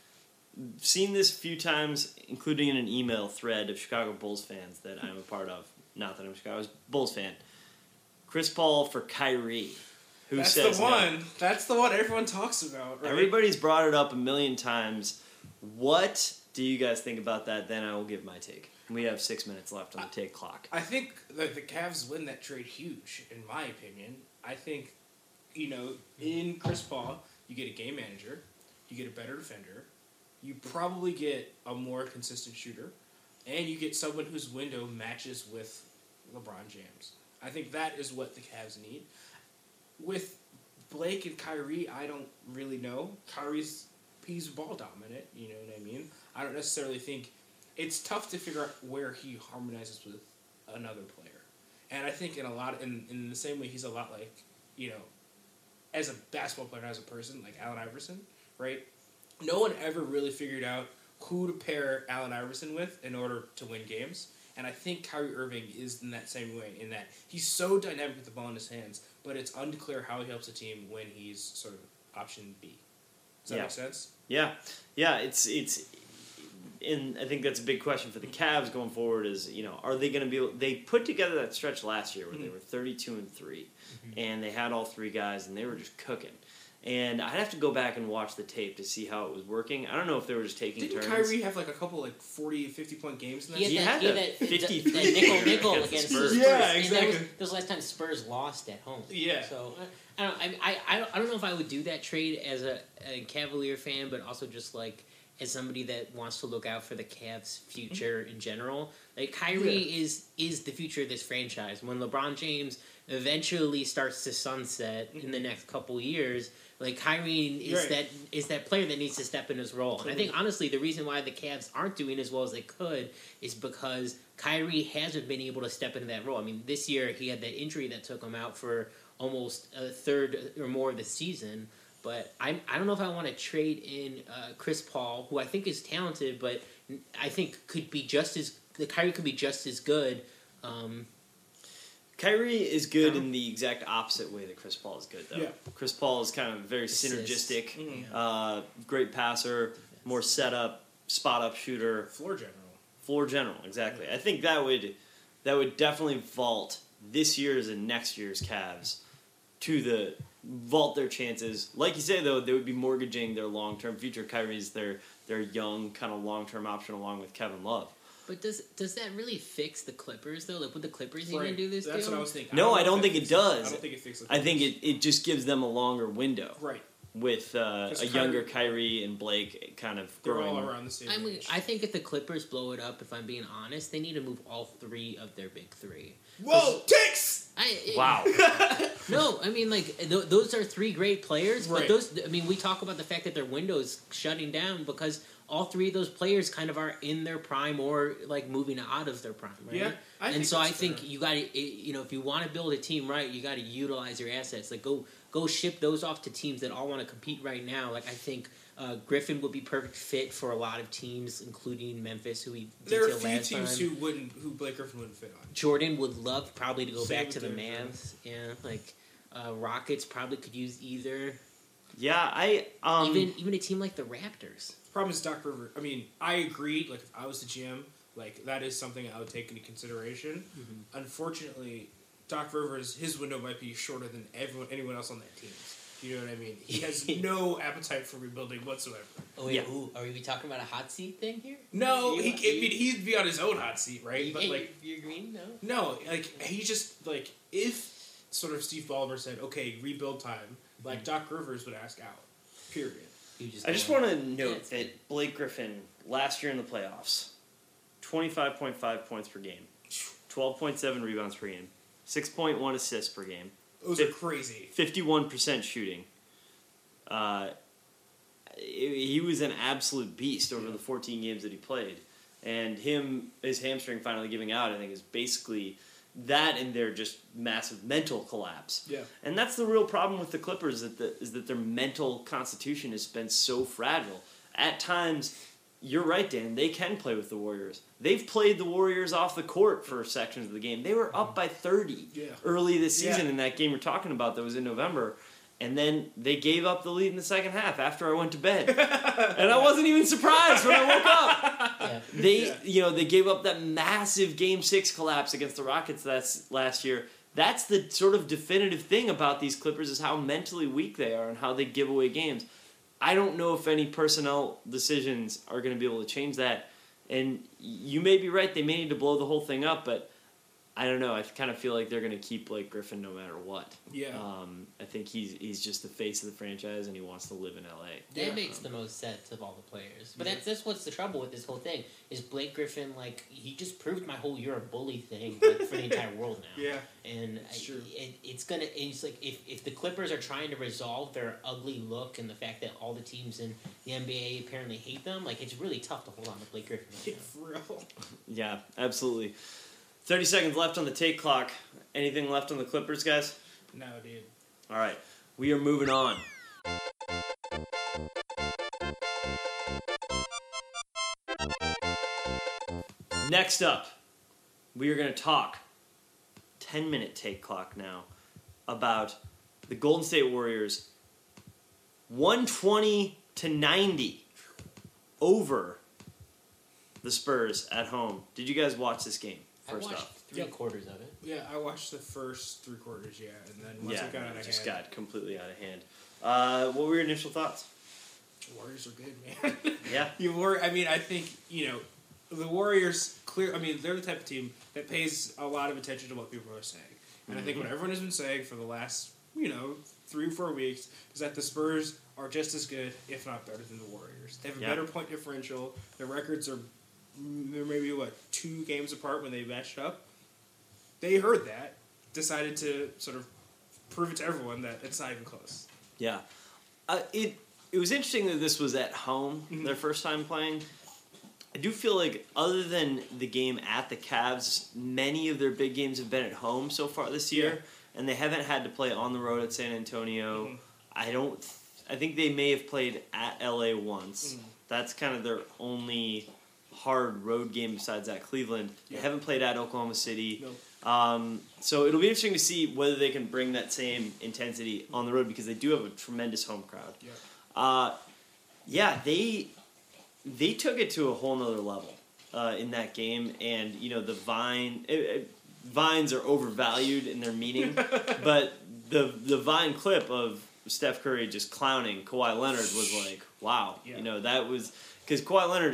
Seen this a few times, including in an email thread of Chicago Bulls fans that I'm a part of. Not that I'm a Chicago Bulls fan. Chris Paul for Kyrie. Who That's says the no? one. That's the one everyone talks about, right? Everybody's brought it up a million times. What do you guys think about that? Then I will give my take. We have six minutes left on the take clock. I think that the Cavs win that trade huge, in my opinion. I think, you know, in Chris Paul, you get a game manager, you get a better defender, you probably get a more consistent shooter, and you get someone whose window matches with LeBron James. I think that is what the Cavs need. With Blake and Kyrie, I don't really know. Kyrie's, he's ball dominant, you know what I mean? I don't necessarily think... It's tough to figure out where he harmonizes with another player. And I think in a lot... Of, in, in the same way, he's a lot like, you know, as a basketball player, as a person, like Allen Iverson, right? No one ever really figured out who to pair Allen Iverson with in order to win games. And I think Kyrie Irving is in that same way, in that he's so dynamic with the ball in his hands, but it's unclear how he helps a team when he's sort of option B. Does that Yeah. make sense? Yeah, yeah. It's it's, and I think that's a big question for the Cavs going forward. Is, you know, are they going to be able? They put together that stretch last year where Mm-hmm. they were thirty-two and three, and they had all three guys, and they were just cooking. And I'd have to go back and watch the tape to see how it was working. I don't know if they were just taking Didn't turns. Kyrie have like a couple like forty, fifty point games in that He He season? had, had that, he a had that, fifty-three that nickel nickel against against, the the Spurs. Spurs. Yeah, And that exactly. was, that was the last time Spurs lost at home. Yeah. So I don't. I, I I I don't know if I would do that trade as a, a Cavalier fan, but also just like as somebody that wants to look out for the Cavs' future in general. Like Kyrie Yeah. is is the future of this franchise. When LeBron James eventually starts to sunset in the next couple years, like Kyrie is Right. that is that player that needs to step in his role. And I think honestly the reason why the Cavs aren't doing as well as they could is because Kyrie hasn't been able to step into that role. I mean, this year he had that injury that took him out for almost a third or more of the season. But I I don't know if I want to trade in uh, Chris Paul, who I think is talented, but I think could be just as the Kyrie could be just as good. Um, Kyrie is good Yeah. in the exact opposite way that Chris Paul is good, though. Yeah. Chris Paul is kind of very Assists. synergistic, Mhm. uh, great passer, more setup, spot up shooter, Floor general. floor general. Exactly. I think that would that would definitely vault this year's and next year's Cavs to the vault their chances. Like you say, though, they would be mortgaging their long term future. Kyrie's their their young kind of long term option along with Kevin Love. But does does that really fix the Clippers though? Like, would the Clippers Right. even do this? That's deal? what I was thinking. No, I know don't if think that it fixes- does. I don't think it fixes. I think it, it just gives them a longer window right. with uh, 'Cause a Kyrie- younger Kyrie and Blake kind of They're growing. all around the same I mean, age. I think if the Clippers blow it up, if I'm being honest, they need to move all three of their big three. Whoa, ticks! I, it- Wow. No, I mean, like th- those are three great players, but Right. those. I mean, we talk about the fact that their window is shutting down because all three of those players kind of are in their prime or like moving out of their prime, right? Yeah, I and think so I that's think fair. you got to, you know, if you want to build a team right, you got to utilize your assets. Like go go ship those off to teams that all want to compete right now. Like I think. Uh, Griffin would be perfect fit for a lot of teams, including Memphis, who we There are a detailed few last teams time. who wouldn't, who Blake Griffin wouldn't fit on. Jordan would love probably to go Same back with to the Derrick Mavs. Yeah, like uh, Rockets probably could use either. Yeah, I um, even even a team like the Raptors. Problem is Doc Rivers. I mean, I agreed. Like, if I was the G M, like that is something I would take into consideration. Mm-hmm. Unfortunately, Doc Rivers, his window might be shorter than everyone, anyone else on that team. Do you know what I mean? He has no appetite for rebuilding whatsoever. Oh wait, Yeah. ooh, are we talking about a hot seat thing here? No, You- he. I you- mean, he'd be on his own hot seat, right? But Hey, like, you're green, no. no, like he just like if sort of Steve Ballmer said, "Okay, rebuild time," like Doc Rivers would ask out. Period. You just I just go want in. to Yeah, note it's that Blake Griffin last year in the playoffs, twenty-five point five points per game, twelve point seven rebounds per game, six point one assists per game, Those Fif- are crazy. fifty-one percent shooting. Uh, he he was an absolute beast over Yeah. the fourteen games that he played, and him his hamstring finally giving out, I think, is basically that and their just massive mental collapse. Yeah. And that's the real problem with the Clippers that the, is that their mental constitution has been so fragile. At times, you're right, Dan. They can play with the Warriors. They've played the Warriors off the court for sections of the game. They were up by thirty Yeah. early this season Yeah. in that game you're talking about that was in November. And then they gave up the lead in the second half after I went to bed. And I wasn't even surprised when I woke up. Yeah. They, Yeah. you know, they gave up that massive Game Six collapse against the Rockets that's last year. That's the sort of definitive thing about these Clippers is how mentally weak they are and how they give away games. I don't know if any personnel decisions are going to be able to change that. And you may be right; they may need to blow the whole thing up, but I don't know. I kind of feel like they're going to keep Blake Griffin no matter what. Yeah. Um, I think he's he's just the face of the franchise, and he wants to live in L A. That Yeah. makes the most sense of all the players. But Yeah. that's that's what's the trouble with this whole thing is Blake Griffin. Like he just proved my whole "you're a bully" thing like, for the entire world now. Yeah. And It's I- true. It, it's gonna. It's like if, if the Clippers are trying to resolve their ugly look and the fact that all the teams in the N B A apparently hate them, like it's really tough to hold on to Blake Griffin. Yeah, Right now. for real. Yeah, absolutely. Thirty seconds left on the take clock. Anything left on the Clippers, guys? No, dude. All right, we are moving on. Next up, we are going to talk ten minute take clock now about the Golden State Warriors one twenty to ninety over the Spurs at home. Did you guys watch this game I first watched off? three Yep. quarters of it. Yeah, I watched the first three quarters, yeah, and then once Yeah, it got out it of just hand, got completely out of hand. Uh, what were your initial thoughts? Warriors are good, man. Yeah. You were. I mean, I think you know the Warriors. Clear. I mean, they're the type of team that pays a lot of attention to what people are saying, and I think what everyone has been saying for the last you know three or four weeks is that the Spurs are just as good, if not better, than the Warriors. They have a Yeah. better point differential. Their records are mm, they're maybe what two games apart when they matched up. They heard that, decided to sort of prove it to everyone that it's not even close. Yeah. Uh, it it was interesting that this was at home, Mhm. their first time playing. I do feel like other than the game at the Cavs, many of their big games have been at home so far this year, and they haven't had to play on the road at San Antonio. Mhm. I don't. th- I think they may have played at L A once. Mhm. That's kind of their only hard road game besides at Cleveland. They Yeah. haven't played at Oklahoma City. No. Um, so it'll be interesting to see whether they can bring that same intensity on the road because they do have a tremendous home crowd. Yeah. Uh, yeah, they they took it to a whole nother level uh, in that game, and you know the Vine it, it, Vines are overvalued in their meaning, but the the Vine clip of Steph Curry just clowning Kawhi Leonard was like, wow, Yeah. you know that was because Kawhi Leonard is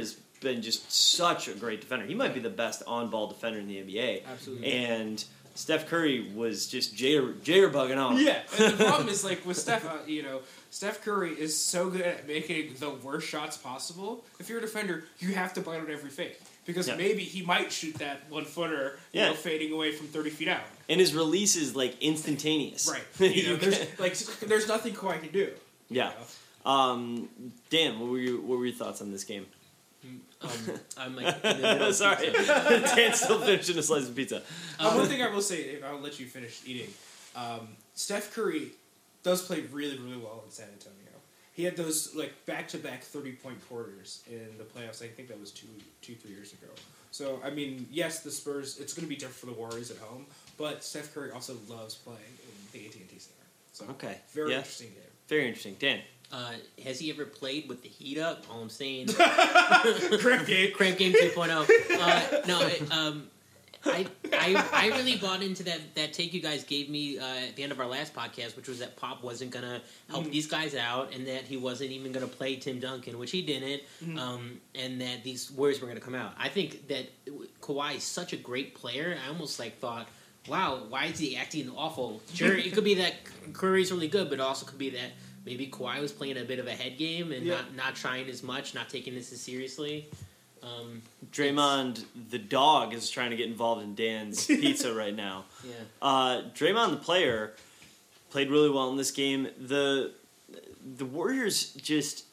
been just such a great defender. He might be the best on-ball defender in the N B A. Absolutely. And Steph Curry was just jayer, jayerbugging on. Yeah, and the problem is, like, with Steph, uh, you know, Steph Curry is so good at making the worst shots possible. If you're a defender, you have to bite on every fake. Because yeah. maybe he might shoot that one-footer, you yeah. know, fading away from thirty feet out. And his release is, like, instantaneous. Right. You know, there's, like, there's nothing Kawhi can do. Yeah. You know? Um, Dan, what were your what were your thoughts on this game? Um, I'm like, in the middle of sorry, pizza. Dan's still finishing a slice of pizza. Uh, one thing I will say, and I'll let you finish eating. Um, Steph Curry does play really, really well in San Antonio. He had those like back-to-back thirty-point quarters in the playoffs. I think that was two, two, three years ago. So I mean, yes, the Spurs. It's going to be different for the Warriors at home, but Steph Curry also loves playing in the A T and T Center. So okay, very yeah. interesting game. Very interesting, Dan. Uh, has he ever played with the heat up? All I'm saying, Cramp game, cramp game two point oh. Uh, no, it, um, I, I I really bought into that, that take you guys gave me uh, at the end of our last podcast, which was that Pop wasn't going to help mm. these guys out, and that he wasn't even going to play Tim Duncan, which he didn't, mm. um, and that these Warriors were going to come out. I think that Kawhi is such a great player. I almost like thought, wow, why is he acting awful? Sure, it could be that Curry's really good, but it also could be that maybe Kawhi was playing a bit of a head game and yeah. not, not trying as much, not taking this as seriously. Um, Draymond, the dog, is trying to get involved in Dan's pizza right now. Yeah. Uh, Draymond, the player, played really well in this game. The the Warriors just...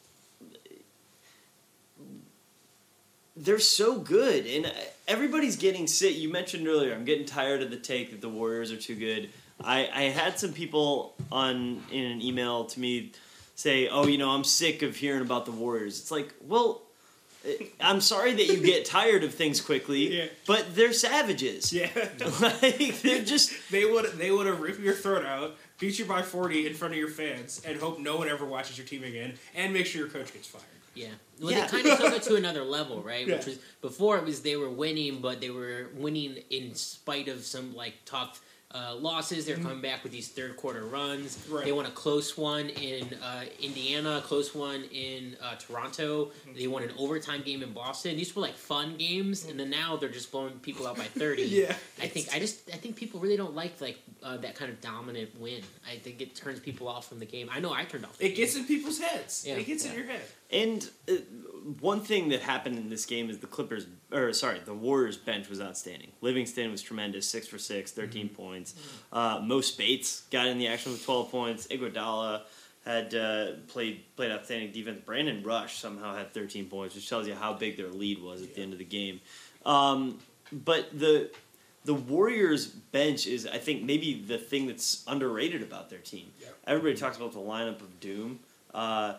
They're so good, and everybody's getting sick. You mentioned earlier, I'm getting tired of the take that the Warriors are too good. I, I had some people on in an email to me say, oh, you know, I'm sick of hearing about the Warriors. It's like, well, I'm sorry that you get tired of things quickly, yeah. but they're savages. Yeah. Like, they're just... They would they would have ripped your throat out, beat you by forty in front of your fans, and hope no one ever watches your team again, and make sure your coach gets fired. Yeah. Well, yeah. they kind of took it to another level, right? Yeah. Which was, before it was they were winning, but they were winning in spite of some, like, tough... Uh, losses. They're coming back with these third quarter runs. Right. They won a close one in uh, Indiana, a close one in uh, Toronto. Mm-hmm. They won an overtime game in Boston. These were like fun games, mm-hmm. and then now they're just blowing people out by thirty. Yeah, I think I just I think people really don't like like uh, that kind of dominant win. I think it turns people off from the game. I know I turned off. The it game. gets in people's heads. Yeah. It gets yeah. in your head. And uh, one thing that happened in this game is the Clippers, or sorry, the Warriors bench was outstanding. Livingston was tremendous, six for six, thirteen mm-hmm. points. Uh, Mo Spates got in the action with twelve points. Iguodala had uh, played played outstanding defense. Brandon Rush somehow had thirteen points, which tells you how big their lead was at yeah. the end of the game. Um, but the the Warriors bench is, I think, maybe the thing that's underrated about their team. Yep. Everybody talks about the lineup of doom. Uh,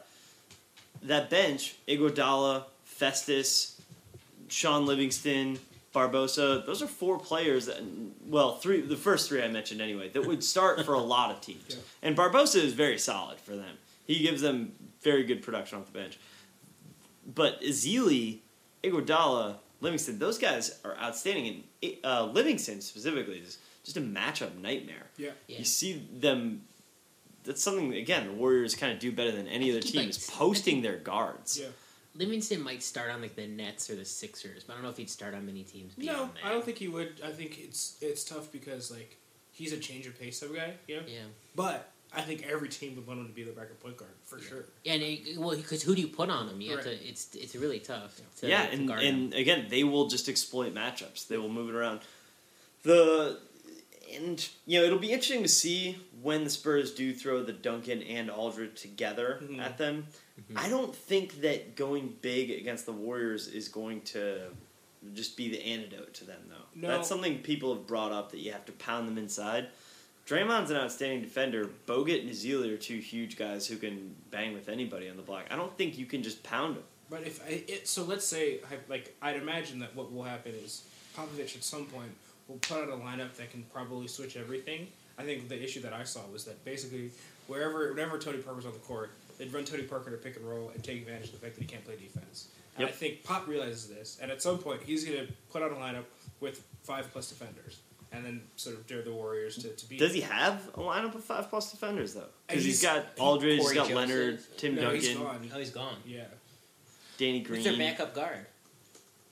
that bench, Iguodala, Festus, Sean Livingston, Barbosa, those are four players that, well, three, the first three I mentioned anyway, that would start for a lot of teams. Yeah. And Barbosa is very solid for them. He gives them very good production off the bench. But Ezeli, Iguodala, Livingston, those guys are outstanding. And uh, Livingston specifically is just a matchup nightmare. Yeah. yeah. You see them... That's something, again, the Warriors kind of do better than any other team, is posting their guards. Yeah. Livingston might start on like the Nets or the Sixers, but I don't know if he'd start on many teams. No, that. I don't think he would. I think it's it's tough because like he's a change of pace type of guy, you know? Yeah. But I think every team would want him to be the backup point guard for sure. And it, well, because who do you put on him? You right. have to. It's it's really tough. Yeah, To, yeah to and guard and him. again, they will just exploit matchups. They will move it around. The and you know it'll be interesting to see when the Spurs do throw the Duncan and Aldridge together mm-hmm. at them. Mm-hmm. I don't think that going big against the Warriors is going to just be the antidote to them, though. No. That's something people have brought up, that you have to pound them inside. Draymond's an outstanding defender. Bogut and Ezeli are two huge guys who can bang with anybody on the block. I don't think you can just pound them. But if I, it, so, let's say like I'd imagine that what will happen is Popovich at some point will put out a lineup that can probably switch everything. I think the issue that I saw was that basically wherever whenever Tony Parker's on the court, they'd run Tony Parker to pick and roll and take advantage of the fact that he can't play defense. And Yep. I think Pop realizes this, and at some point he's going to put out a lineup with five plus defenders, and then sort of dare the Warriors to, to beat. Does he have a lineup of five plus defenders though? Because he's, He's- got Aldridge, he's Corey got Joseph. Leonard, Tim No, Duncan, he's gone. Oh, he's gone. Yeah. Danny Green. Who's their backup guard?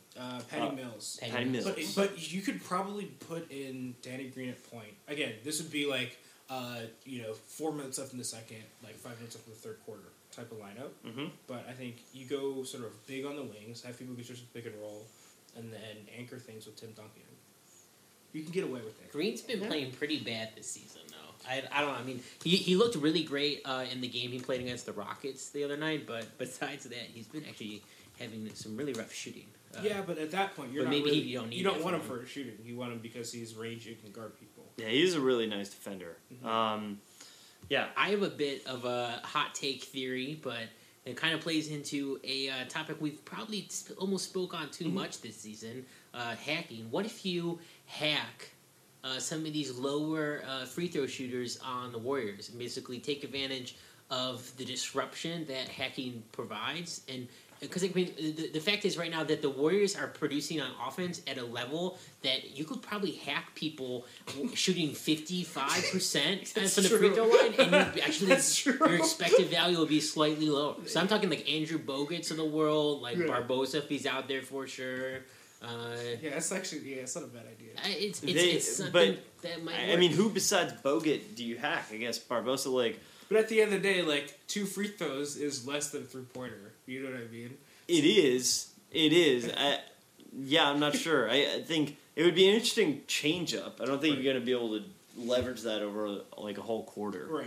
Uh, Patty Uh, Mills. Patty Patty Mills. But, but you could probably put in Danny Green at point. Again, this would be like, uh, you know, four minutes left in the second, like five minutes left in the third quarter type of lineup. Mm-hmm. But I think you go sort of big on the wings, have people get just pick and roll, and then anchor things with Tim Duncan. You can get away with it. Green's been Yeah. playing pretty bad this season, though. I, I don't know. I mean, he, he looked really great uh, in the game he played against the Rockets the other night, but besides that, he's been actually having some really rough shooting. Uh, Yeah, but at that point, you're but not maybe really, you don't need you don't that want him from for shooting. You want him because he's range and can guard people. Yeah, he's a really nice defender. Mhm. Um, yeah, I have a bit of a hot take theory, but it kind of plays into a uh, topic we've probably sp- almost spoke on too Mhm. much this season, uh, hacking. What if you hack uh, some of these lower uh, free throw shooters on the Warriors and basically take advantage of the disruption that hacking provides? And because I mean, the, the fact is right now that the Warriors are producing on offense at a level that you could probably hack people shooting fifty-five percent from the free true. throw line, and you actually That's true. your expected value will be slightly lower. So I'm talking like Andrew Bogut's of the world, like Yeah. Barbosa if he's out there for sure. Uh, Yeah, that's actually yeah, it's not a bad idea. I- it's it's, They- it's something that might I, work. I mean, who besides Bogut do you hack? I guess Barbosa, like, But at the end of the day, like two free throws is less than a three pointer. You know what I mean? it is. It is. I, yeah, I'm not sure. I, I think it would be an interesting change up. I don't think Right. you're going to be able to leverage that over like a whole quarter. Right.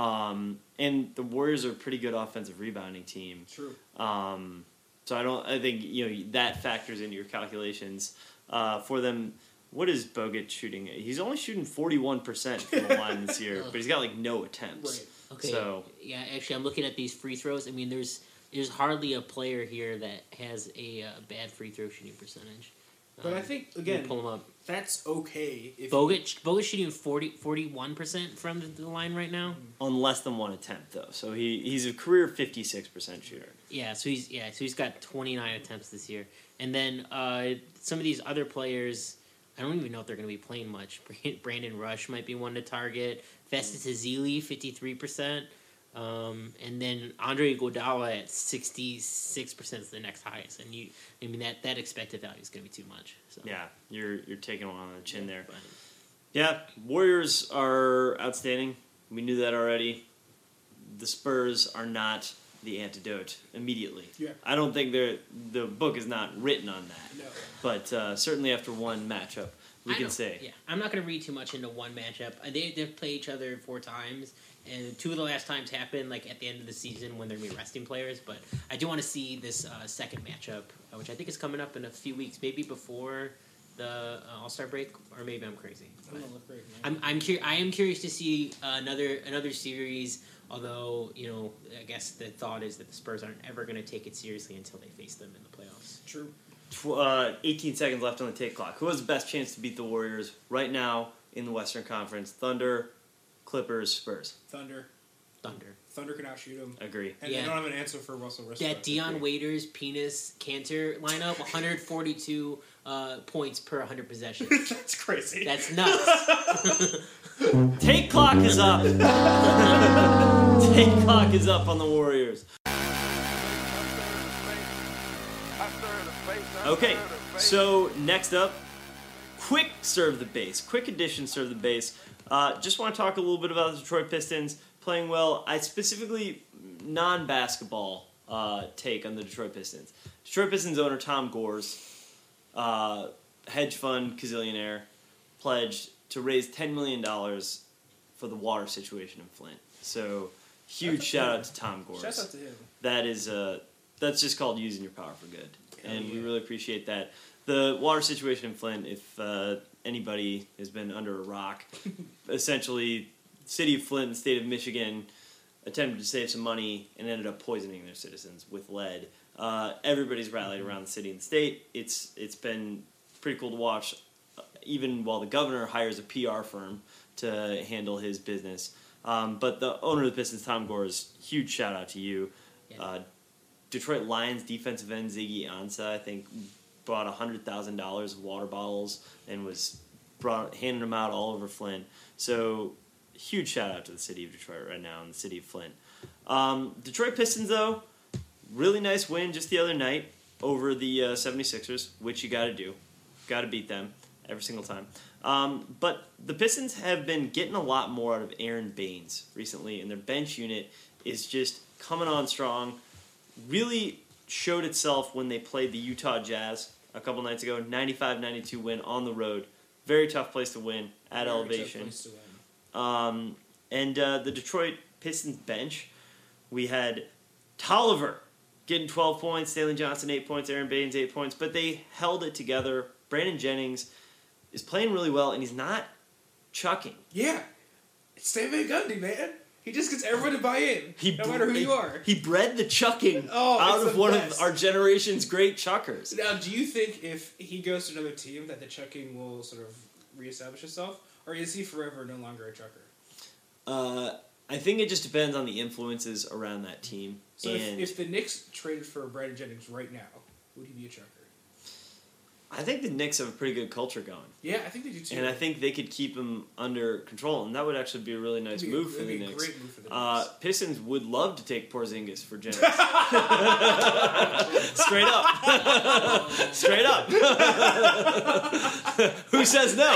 Um, and the Warriors are a pretty good offensive rebounding team. True. Um, so I don't. I think you know that factors into your calculations uh, for them. What is Bogut shooting? He's only shooting forty-one percent from the line this year, but he's got like no attempts. Right. Okay. So Yeah, actually, I'm looking at these free throws. I mean, there's there's hardly a player here that has a uh, bad free throw shooting percentage. But I Um, think let me again, pull them up. that's okay. If Bogut Bogut shooting forty, forty-one percent from the, the line right now. on less than one attempt though, so he he's a career fifty-six percent shooter. Yeah, so he's yeah, so he's got twenty-nine attempts this year, and then uh, some of these other players, I don't even know if they're going to be playing much. Brandon Rush might be one to target. Festus Ezeli, fifty-three percent, um, and then Andre Iguodala at sixty-six percent is the next highest. And you, I mean that, that expected value is going to be too much. So. Yeah, you're you're taking one on the chin there. But, Yeah, Warriors are outstanding. We knew that already. The Spurs are not the antidote immediately. Yeah. I don't think they're the book is not written on that, no. but uh, certainly after one matchup, we I can don't- say. Yeah, I'm not going to read too much into one matchup. Uh, They they've played each other four times, and two of the last times happened like at the end of the season when they're going to be resting players. But I do want to see this uh, second matchup, uh, which I think is coming up in a few weeks, maybe before the uh, All Star break, or maybe I'm crazy. I'm But gonna look right now. I'm I'm cur- I am curious to see another another series. Although you know, I guess the thought is that the Spurs aren't ever going to take it seriously until they face them in the playoffs. True. Tw- uh, eighteen seconds left on the tick clock. Who has the best chance to beat the Warriors right now in the Western Conference? Thunder, Clippers, Spurs. Thunder. Thunder. Thunder can outshoot him. Agree. And Yeah. they don't have an answer for Russell Westbrook. That Dion Waiters penis cancer lineup, one hundred forty-two uh, points per one hundred possessions. That's crazy. That's nuts. Take clock is up. Take clock is up on the Warriors. Okay, so next up, quick serve the base. Quick addition serve the base. Uh, just want to talk a little bit about the Detroit Pistons playing well. I specifically non-basketball uh, take on the Detroit Pistons. Detroit Pistons owner Tom Gores, uh, hedge fund gazillionaire, pledged to raise ten million dollars for the water situation in Flint. So huge That's shout good. out to Tom Gores. Shout out to him. That is uh, that's just called using your power for good, Hell and we yeah. really appreciate that. The water situation in Flint, if uh, anybody has been under a rock, essentially, the city of Flint and the state of Michigan attempted to save some money and ended up poisoning their citizens with lead. Uh, everybody's rallied around the city and state. It's it's been pretty cool to watch, uh, even while the governor hires a P R firm to handle his business. Um, but the owner of the Pistons, Tom Gores, huge shout out to you. Yeah. Uh, Detroit Lions defensive end Ziggy Ansah, I think, bought one hundred thousand dollars of water bottles and was brought handing them out all over Flint. So, huge shout out to the city of Detroit right now and the city of Flint. Um, Detroit Pistons, though, really nice win just the other night. over the uh, seventy-sixers, which you got to do. Got to beat them every single time. Um, but the Pistons have been getting a lot more out of Aaron Baines recently, and their bench unit is just coming on strong. Really showed itself when they played the Utah Jazz a couple nights ago. ninety-five ninety-two win on the road. Very tough place to win at Very elevation. tough place to win. Um, and uh, the Detroit Pistons bench, we had Tolliver getting twelve points, Stanley Johnson eight points, Aaron Baines eight points, but they held it together. Brandon Jennings is playing really well, and he's not chucking. Yeah. It's Stan Van Gundy, man. He just gets everyone to buy in, He no br- matter who he, you are. He bred the chucking Oh, out it's of the one best. of our generation's great chuckers. Now, do you think if he goes to another team that the chucking will sort of reestablish itself? Or is he forever no longer a chucker? Uh, I think it just depends on the influences around that team. So if, and if the Knicks traded for Brandon Jennings right now, would he be a chucker? I think the Knicks have a pretty good culture going. Yeah, I think they do too. And I think they could keep him under control, and that would actually be a really nice It'd be a- move for the it'd be a Knicks. great move for the Uh, Knicks. Pistons would love to take Porzingis for Jennings. Straight up. Straight up. Who says no?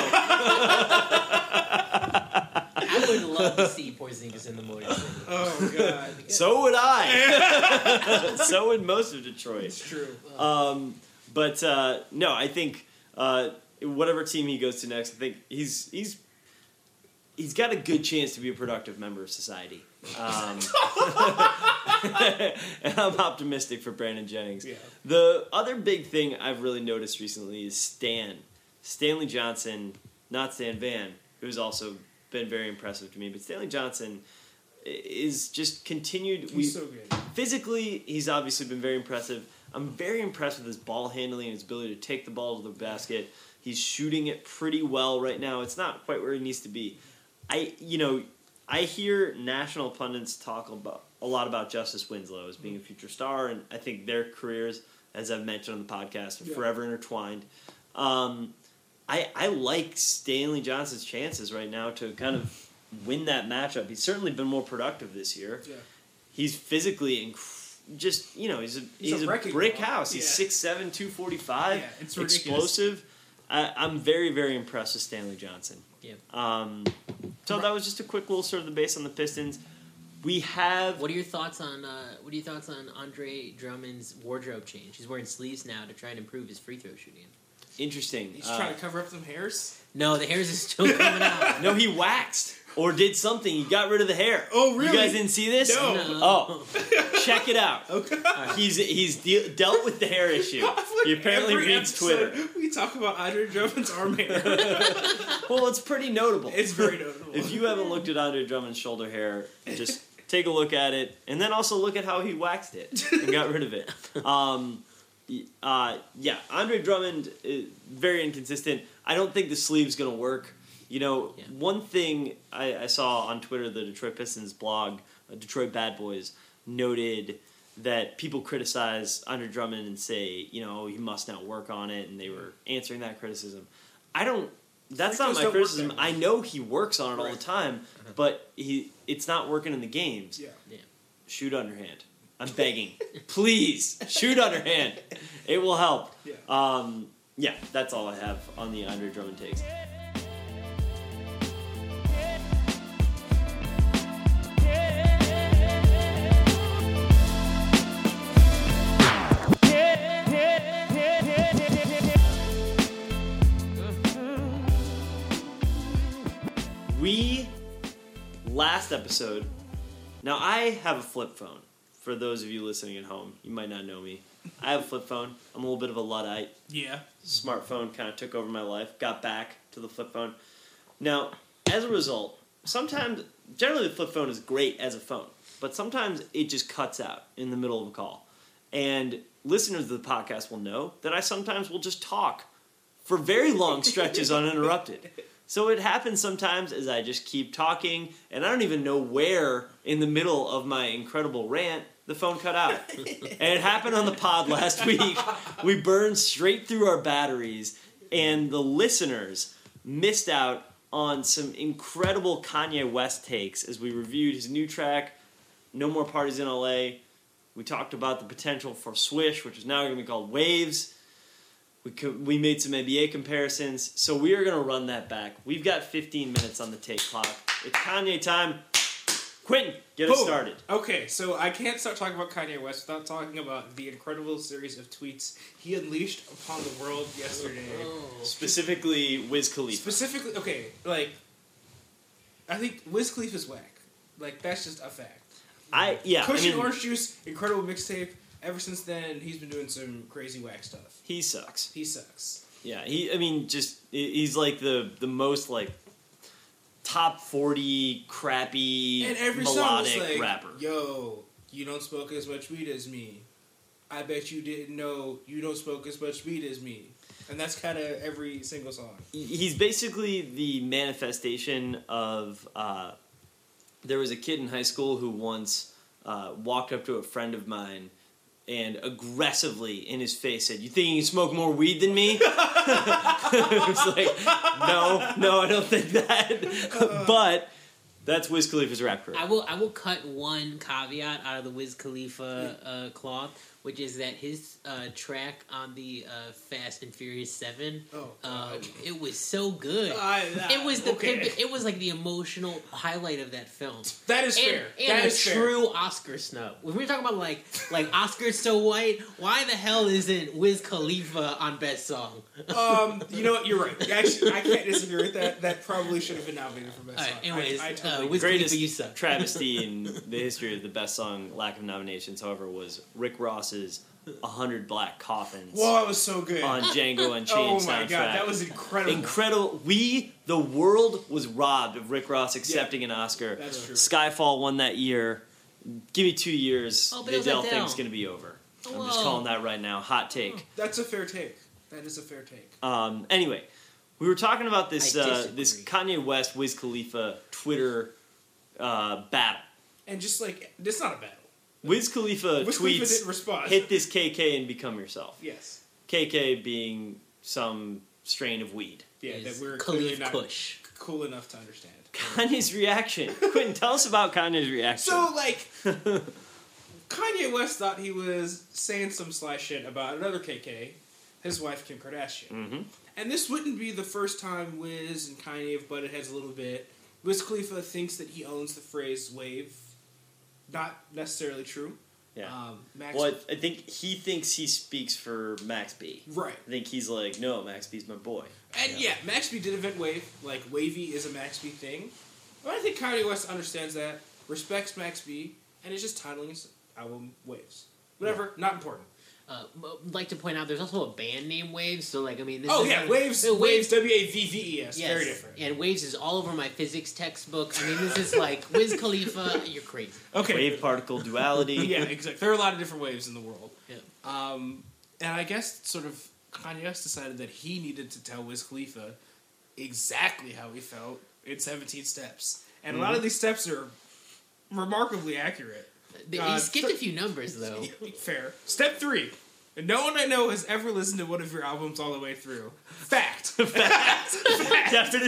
I would love to see Porzingis in the Motor City. Oh, God. So would I. So would most of Detroit. It's true. Um, but uh, no, I think uh, whatever team he goes to next, I think he's he's he's got a good chance to be a productive member of society. Um, and I'm optimistic for Brandon Jennings. Yeah. The other big thing I've really noticed recently is Stan. Stanley Johnson, not Stan Van, who's also been very impressive to me, but Stanley Johnson is just continued. He's we, so good. Physically, he's obviously been very impressive. I'm very impressed with his ball handling and his ability to take the ball to the basket. He's shooting it pretty well right now. It's not quite where he needs to be. I, you know, I hear national pundits talk about a lot about Justice Winslow as being a future star, and I think their careers, as I've mentioned on the podcast, are Yeah. forever intertwined. Um, I I like Stanley Johnson's chances right now to kind of win that matchup. He's certainly been more productive this year. Yeah. He's physically inc- just, you know, he's a He's he's, a a, wrecking brick ball. house. He's Yeah. six seven, two forty-five, Yeah, it's ridiculous. explosive. I, I'm very, very impressed with Stanley Johnson. Yeah. Um, so that was just a quick little sort of the base on the Pistons. We have... What are your thoughts on uh, What are your thoughts on Andre Drummond's wardrobe change? He's wearing sleeves now to try and improve his free throw shooting. Interesting. He's Uh, trying to cover up some hairs. No, the hairs is still coming out. no, he waxed or did something. He got rid of the hair. Oh, really? You guys didn't see this? No. No. Oh, check it out. Okay. He's he's de- dealt with the hair issue. He apparently Every reads Twitter. episode, We talk about Andre Drummond's arm hair. Well, it's pretty notable. It's very notable. If you haven't looked at Andre Drummond's shoulder hair, just take a look at it, and then also look at how he waxed it and got rid of it. Um, uh, yeah, Andre Drummond is very inconsistent. I don't think the sleeve's going to work. You know, Yeah. one thing I, I saw on Twitter, the Detroit Pistons blog, uh, Detroit Bad Boys, noted that people criticize Andre Drummond and say, you know, he must not work on it, and they were answering that criticism. I don't. That's Free not throws my don't work criticism. that way. I know he works on it all Right. the time, but he it's not working in the games. Yeah. Shoot underhand. I'm begging. Please, shoot underhand. It will help. Yeah. Um, yeah, that's all I have on the Andre Drummond takes. We, last episode, now I have a flip phone. For those of you listening at home, you might not know me. I have a flip phone. I'm a little bit of a Luddite. Yeah. Smartphone kind of took over my life. Got back to the flip phone. Now, as a result, sometimes, generally the flip phone is great as a phone, but sometimes it just cuts out in the middle of a call. And listeners of the podcast will know that I sometimes will just talk for very long stretches uninterrupted. So it happens sometimes as I just keep talking, and I don't even know where in the middle of my incredible rant the phone cut out. And it happened on the pod last week. We burned straight through our batteries, and the listeners missed out on some incredible Kanye West takes as we reviewed his new track, No More Parties in L A. We talked about the potential for Swish, which is now going to be called Waves. We co- we made some N B A comparisons, so we are going to run that back. We've got fifteen minutes on the take clock. It's Kanye time. Quentin, get us Boom. started. Okay, so I can't start talking about Kanye West without talking about the incredible series of tweets he unleashed upon the world yesterday. Oh. Specifically, Wiz Khalifa. Specifically, okay, like, I think Wiz Khalifa's whack. Like, that's just a fact. I yeah. Cushion I mean, Orange Juice, incredible mixtape. Ever since then, he's been doing some crazy whack stuff. he sucks. He sucks. Yeah, he. I mean, just he's like the the most like top forty crappy And every song was melodic like, rapper. yo, you don't smoke as much weed as me. I bet you didn't know you don't smoke as much weed as me. And that's kind of every single song. He's basically the manifestation of. Uh, there was a kid in high school who once uh, walked up to a friend of mine and aggressively in his face said, "You think you can smoke more weed than me?" It was like, no, no, I don't think that. But that's Wiz Khalifa's rap career. I will I will cut one caveat out of the Wiz Khalifa uh, cloth, which is that his uh, track on the uh, Fast and Furious Seven, Oh, um, God. it was so good. I- that- it was the okay. pivot, it was like the emotional highlight of that film. That is And, fair. and that a is fair. true Oscar snub. When we're talking about like like Oscar's so white, why the hell isn't Wiz Khalifa on Best Song? Um, you know what? You're right. Actually, I can't disagree with that. That probably should have been nominated for best All right, song. anyways, I, I uh, totally Wiz agree. Greatest Khalifa, you suck. travesty in the history of the best song lack of nominations, however, was Rick Ross's A Hundred Black Coffins Whoa, that was so good. on Django Unchained oh soundtrack. my god, that was incredible. Incredible. We, the world, was robbed of Rick Ross accepting an Oscar. That's true. Skyfall won that year. Give me two years, Oh, but the it was Adele Adele. thing's going to be over. I'm just Whoa. calling that right now. Hot take. That's a fair take. That is a fair take. Um, anyway, we were talking about this I uh, disagree. this Kanye West Wiz Khalifa Twitter uh, battle. And just like, it's not a battle. Wiz Khalifa Wiz Khalifa tweets, didn't respond. "Hit this K K and become yourself." Yes. K K being some strain of weed. Yeah, Is that we're clearly Khalif not Kush. cool enough to understand. Kanye's reaction. Quentin, tell us about Kanye's reaction. So, like, Kanye West thought he was saying some sly shit about another K K, his wife Kim Kardashian. hmm And this wouldn't be the first time Wiz and Kanye have butted heads a little bit. Wiz Khalifa thinks that he owns the phrase wave. Not necessarily true. Yeah. Um, Max, Well, I, I think he thinks he speaks for Max B. right. I think he's like, no, Max B's my boy. And yeah, Max B did invent wave. Like, wavy is a Max B thing. But I think Kanye West understands that, respects Max B, and is just titling his album Waves. Whatever, not important. Uh, I'd like to point out, there's also a band named Waves. So, like, I mean, this Oh is yeah, Waves, Uh, Waves, W A V V E S. Yes, Very different. and Waves is all over my physics textbook. I mean, this is like Wiz Khalifa. You're crazy. Okay. Wave particle duality. Yeah, exactly. There are a lot of different waves in the world. Yeah. Um, and I guess sort of Kanye West decided that he needed to tell Wiz Khalifa exactly how he felt in seventeen steps. And a lot of these steps are remarkably accurate. He Uh, skipped th- a few numbers though. Fair. Step three. No one I know has ever listened to one of your albums all the way through. Fact. Facts. Definite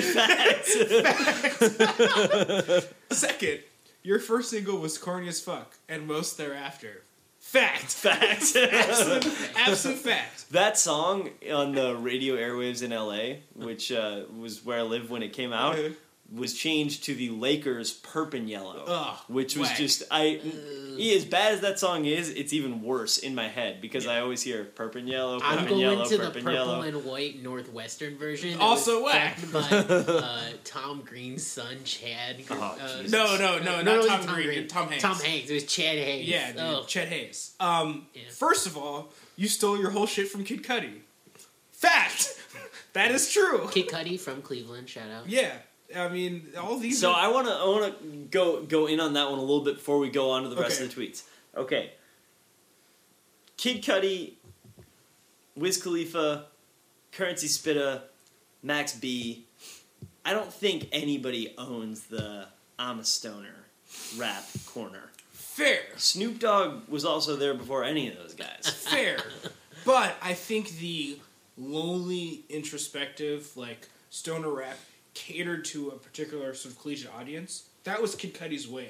facts. Second, your first single was corny as fuck, and most thereafter. Fact. Facts. Absolute, absolute fact. That song on the radio airwaves in L A, which uh, was where I lived when it came out, Uh-huh. was changed to the Lakers' Purpin' Yellow, Ugh, which was whack. just I. As bad as that song is, it's even worse in my head because I always hear Purpin' Yellow, I'm Purpin' going Yellow, to the Purpin' purple Yellow. and white Northwestern version. that Also was whack. backed by uh, Tom Green's son, Chad. Oh, uh, Jesus. No, no, no, no, not it was Tom, Green. Tom Hanks. Tom Hanks. It was Chad Hanks. Yeah, dude. Oh. Chet Hayes. Um, Yeah. First of all, you stole your whole shit from Kid Cudi. Fact. That is true. Kid Cudi from Cleveland. Shout out. Yeah, I mean, all these. So are, I want to I want to go go in on that one a little bit before we go on to the rest Okay. of the tweets. Okay. Kid Cudi, Wiz Khalifa, Currency Spitta, Max B. I don't think anybody owns the I'm a stoner rap corner. fair, Snoop Dogg was also there before any of those guys. fair, but I think the lonely, introspective, like stoner rap catered to a particular sort of collegiate audience. That was Kid Cudi's wave,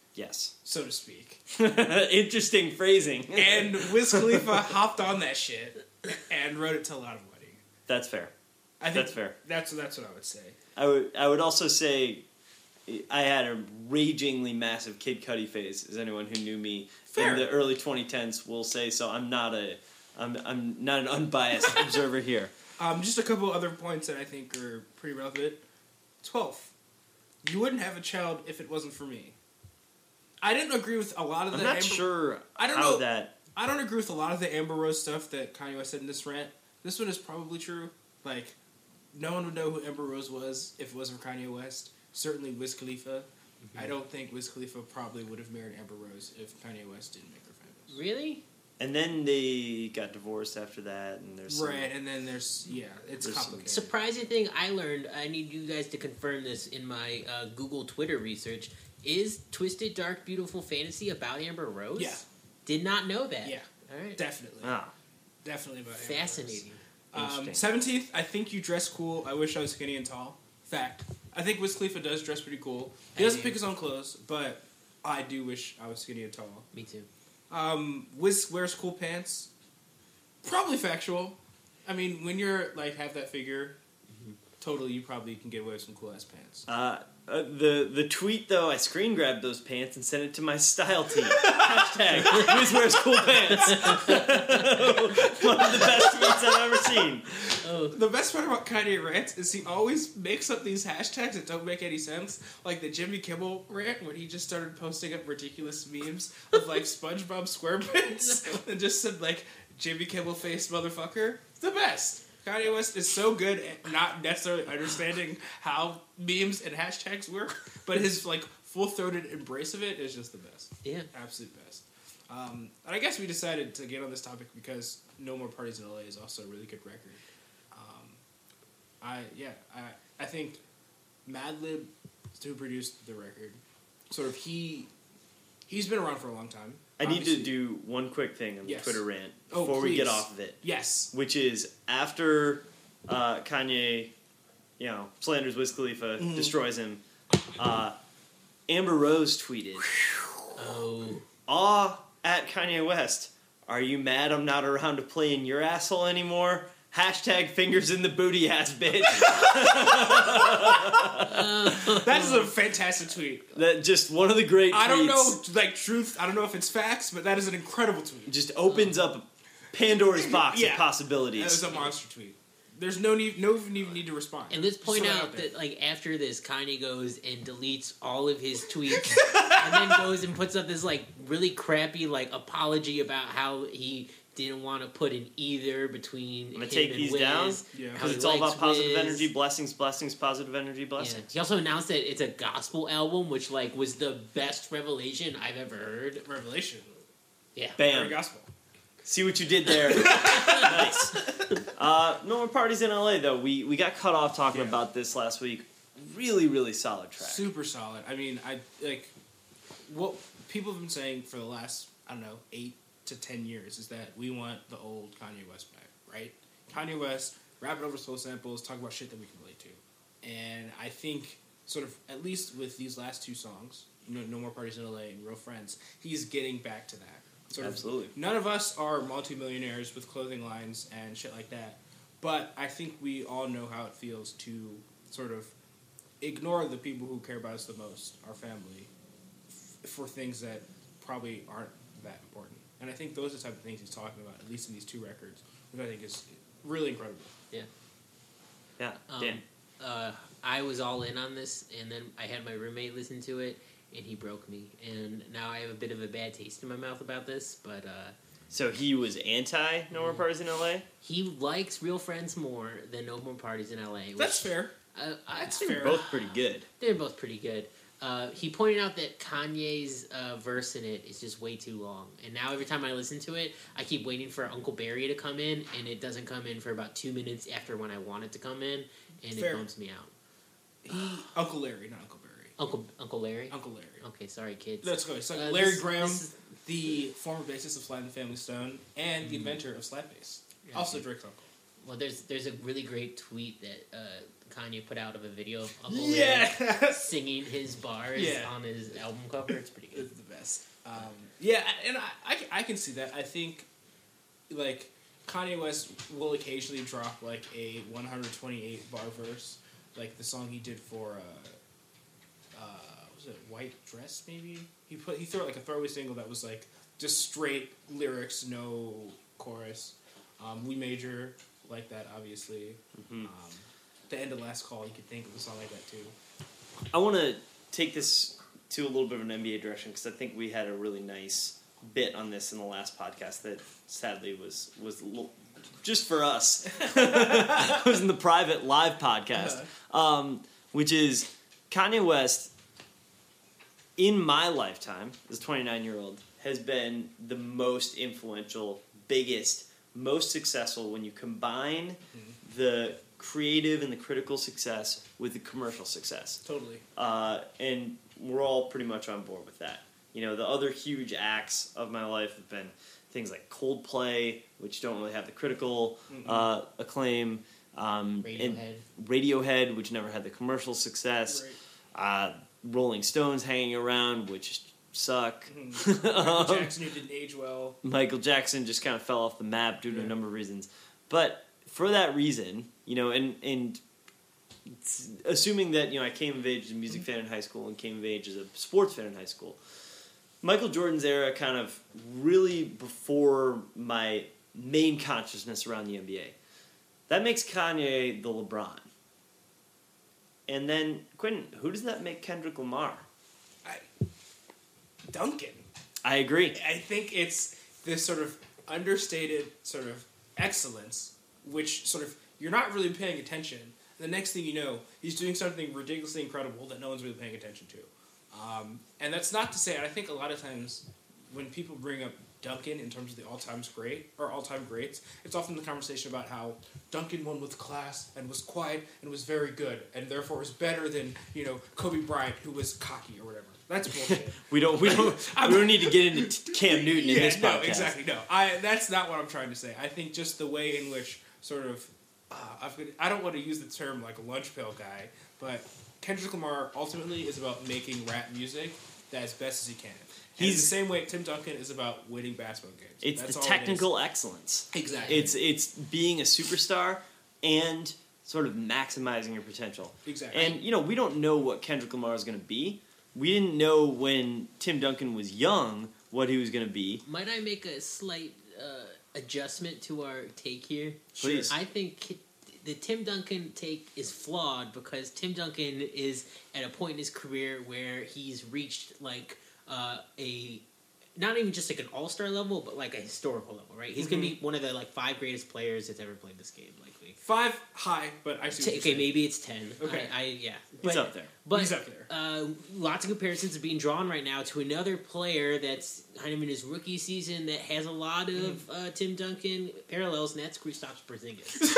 Yes. so to speak. Interesting phrasing. And Wiz Khalifa hopped on that shit and rode it to a lot of wedding. That's fair. I think That's fair. That's that's what I would say. I would I would also say I had a ragingly massive Kid Cudi phase, as anyone who knew me Fair. in the early twenty tens will say, so I'm not a I'm I'm not an unbiased observer here. Um, just a couple other points that I think are pretty relevant. Twelfth, you wouldn't have a child if it wasn't for me. I didn't agree with a lot of the. I'm not Amber, sure I don't how know. that. I don't agree with a lot of the Amber Rose stuff that Kanye West said in this rant. This one is probably true. Like, no one would know who Amber Rose was if it wasn't for Kanye West. Certainly Wiz Khalifa. Mm-hmm. I don't think Wiz Khalifa probably would have married Amber Rose if Kanye West didn't make her famous. Really? And then they got divorced after that, and there's some, Right, and then there's yeah, it's There's complicated. Surprising thing I learned, I need you guys to confirm this in my uh, Google Twitter research, is Twisted Dark Beautiful Fantasy about Amber Rose? Yeah. Did not know that. Yeah, All right. definitely, ah, definitely about Amber Rose. Fascinating. Um, Interesting. seventeenth, I think you dress cool. I wish I was skinny and tall. Fact. I think Wiz Khalifa does dress pretty cool. He I doesn't do. pick his own clothes, but I do wish I was skinny and tall. Me too. Um, Wiz wears cool pants. Probably factual. I mean, when you're, like, have that figure, totally you probably can get away with some cool ass pants. uh, uh, the the tweet though, I screen grabbed those pants and sent it to my style team. Hashtag Wiz wears cool pants. One of the best tweets I've ever seen. Oh, The best part about Kanye rants is he always makes up these hashtags that don't make any sense. Like the Jimmy Kimmel rant when he just started posting up ridiculous memes of like SpongeBob SquarePants and just said like Jimmy Kimmel face motherfucker. It's the best. Kanye West is so good at not necessarily understanding how memes and hashtags work, but his like full-throated embrace of it is just the best. yeah. Absolute best. Um, and I guess we decided to get on this topic because No More Parties in L A is also a really good record. Um, I yeah, I I think Madlib, who produced the record, sort of he he's been around for a long time. I need to Obviously. do one quick thing on the Yes. Twitter rant Oh, before we get please. off of it, Yes. which is after uh, Kanye, you know, slanders Wiz Khalifa, Mm-hmm. destroys him. Uh, Amber Rose tweeted, Oh. "Aw at Kanye West, are you mad I'm not around to play in your asshole anymore? Hashtag fingers in the booty ass bitch." That is a fantastic tweet. That just one of the great. I don't tweets. know like truth. I don't know if it's facts, but that is an incredible tweet. Just opens up Pandora's box Yeah. of possibilities. That is a monster tweet. There's no need, no even need to respond. And let's Just point throw out there. that, like, after this, Kanye goes and deletes all of his tweets, and then goes and puts up this, like, really crappy, like, apology about how he didn't want to put an either between I'm gonna him take and these Wiz, down Yeah. how because he it's all likes about positive Wiz. energy, blessings, blessings, positive energy, Yeah. blessings. He also announced that it's a gospel album, which, like, was the best revelation I've ever heard. Revelation. Yeah. Very Bam. gospel. See what you did there. Nice. Uh, no more parties in L A though. We we got cut off talking Yeah. about this last week. Really, really solid track. Super solid. I mean, I like what people have been saying for the last I don't know eight to ten years is that we want the old Kanye West back, right? Kanye West rapping over soul samples, talking about shit that we can relate to, and I think sort of at least with these last two songs, you know, No More Parties in L A and Real Friends, he's getting back to that. Sort of, Absolutely. none of us are multimillionaires with clothing lines and shit like that, but I think we all know how it feels to sort of ignore the people who care about us the most, our family, f- for things that probably aren't that important. And I think those are the type of things he's talking about, at least in these two records, which I think is really incredible. Yeah. Um, Dan. uh, I was all in on this, and then I had my roommate listen to it, and he broke me. And now I have a bit of a bad taste in my mouth about this, but uh, So he was anti No More Parties in L A. he likes Real Friends more than No More Parties in L A. Which, That's fair. Uh, I, That's They're fair. both pretty good. They're both pretty good. Uh, he pointed out that Kanye's uh, verse in it is just way too long. And now every time I listen to it, I keep waiting for Uncle Barry to come in, and it doesn't come in for about two minutes after when I want it to come in, and Fair. it bumps me out. He, Uncle Larry, not Uncle Barry. Uncle Uncle Larry? Uncle Larry. Okay, sorry, kids. That's good. So Uh, Larry this- Graham, this is- the former bassist of Sly and the Family Stone, and the inventor of slap bass. Yeah. Also Drake's uncle. Well, there's there's a really great tweet that uh, Kanye put out of a video. Uncle Larry. Yes! singing his bars Yeah. on his album cover. It's pretty good. It's the best. Um, yeah, and I, I, I can see that. I think, like, Kanye West will occasionally drop, like, a one hundred twenty-eight bar verse, like the song he did for, uh, uh, was it White Dress, maybe? He put he threw out, like, a throwaway single that was, like, just straight lyrics, no chorus. Um, We Major, like that, obviously. Mm-hmm. Um, the End of Last Call, you could think of a song like that, too. I want to take this to a little bit of an N B A direction because I think we had a really nice bit on this in the last podcast that sadly was was a little, just for us. It was in the private live podcast, um, which is Kanye West, in my lifetime as a twenty-nine-year-old, has been the most influential, biggest, most successful when you combine mm-hmm. the creative and the critical success with the commercial success. Totally. Uh, and we're all pretty much on board with that. You know, the other huge acts of my life have been things like Coldplay, which don't really have the critical uh, acclaim. Um, Radiohead. And Radiohead, which never had the commercial success. Right. Uh, Rolling Stones hanging around, which suck. Mm-hmm. Michael Jackson, who didn't age well. Michael Jackson just kind of fell off the map due to yeah. a number of reasons. But for that reason, you know, and and assuming that, you know, I came of age as a music fan in high school and came of age as a sports fan in high school, Michael Jordan's era kind of really before my main consciousness around the N B A. That makes Kanye the LeBron. And then, Quentin, who does that make Kendrick Lamar? I, Duncan. I agree. I think it's this sort of understated sort of excellence, which sort of, you're not really paying attention. The next thing you know, he's doing something ridiculously incredible that no one's really paying attention to. Um, and that's not to say, I think a lot of times when people bring up Duncan in terms of the all-time great or all-time greats, it's often the conversation about how Duncan won with class and was quiet and was very good and therefore was better than, you know, Kobe Bryant, who was cocky or whatever. That's bullshit. we don't we don't we don't need to get into Cam Newton yeah, in this no, podcast. Exactly. No, I that's not what I'm trying to say. I think just the way in which sort of uh, I've been, I don't want to use the term like a lunch pail guy, but Kendrick Lamar ultimately is about making rap music that as best as he can. And He's the same way Tim Duncan is about winning basketball games. It's That's the all technical it excellence. Exactly. It's it's being a superstar and sort of maximizing your potential. Exactly. And you know, we don't know what Kendrick Lamar is going to be. We didn't know when Tim Duncan was young what he was going to be. Might I make a slight uh, adjustment to our take here? Please. I think the Tim Duncan take is flawed because Tim Duncan is at a point in his career where he's reached like uh, a not even just like an all-star level, but like a historical level, right? He's mm-hmm. gonna be one of the like five greatest players that's ever played this game, likely. Five high, but I see. T- what okay, you're maybe it's ten. Okay, I, I yeah, he's but, up there. But, he's up there. Uh, lots of comparisons are being drawn right now to another player that's kind of in his rookie season that has a lot of mm. uh, Tim Duncan parallels, and that's Kristaps Porzingis. So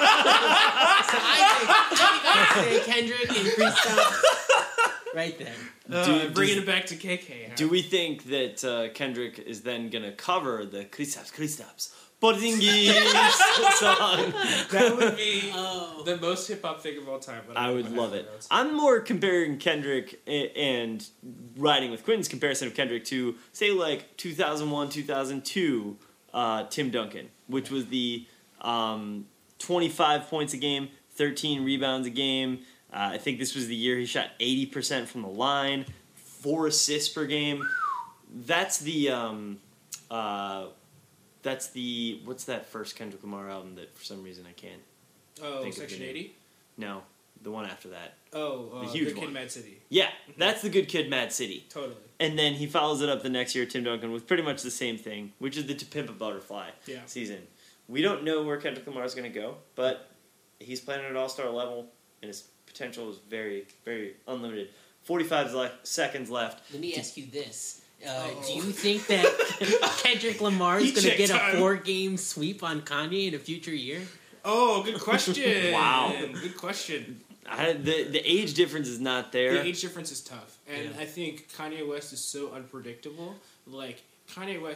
I think say Kendrick and Kristaps right there. Uh, do, bringing does, it back to K K. Huh? Do we think that uh, Kendrick is then going to cover the Kristaps Kristaps Porzingis song? That would be oh. the most hip hop thing of all time. But I, I would love it. Notes. I'm more comparing Kendrick and riding with Quentin's comparison of Kendrick to say like two thousand one, two thousand two uh, Tim Duncan, which was the um, twenty-five points a game, thirteen rebounds a game. Uh, I think this was the year he shot eighty percent from the line, four assists per game. That's the, um, uh, that's the, what's that first Kendrick Lamar album that for some reason I can't Oh, think Section of eighty? No, the one after that. Oh, uh, the huge Good one. Kid, Mad City. Yeah, that's the Good Kid, Mad City. Totally. And then he follows it up the next year, Tim Duncan, with pretty much the same thing, which is the To Pimp a Butterfly yeah. season. We don't know where Kendrick Lamar is going to go, but he's playing at an all-star level, and his potential is very, very unlimited. forty-five le- seconds left. Let me ask you this. Uh, Oh. do you think that Kendrick Lamar is going to get time. a four-game sweep on Kanye in a future year? Oh, good question. Wow. Good question. I, the the age difference is not there. The age difference is tough. And Yeah. I think Kanye West is so unpredictable. Like, Kanye West,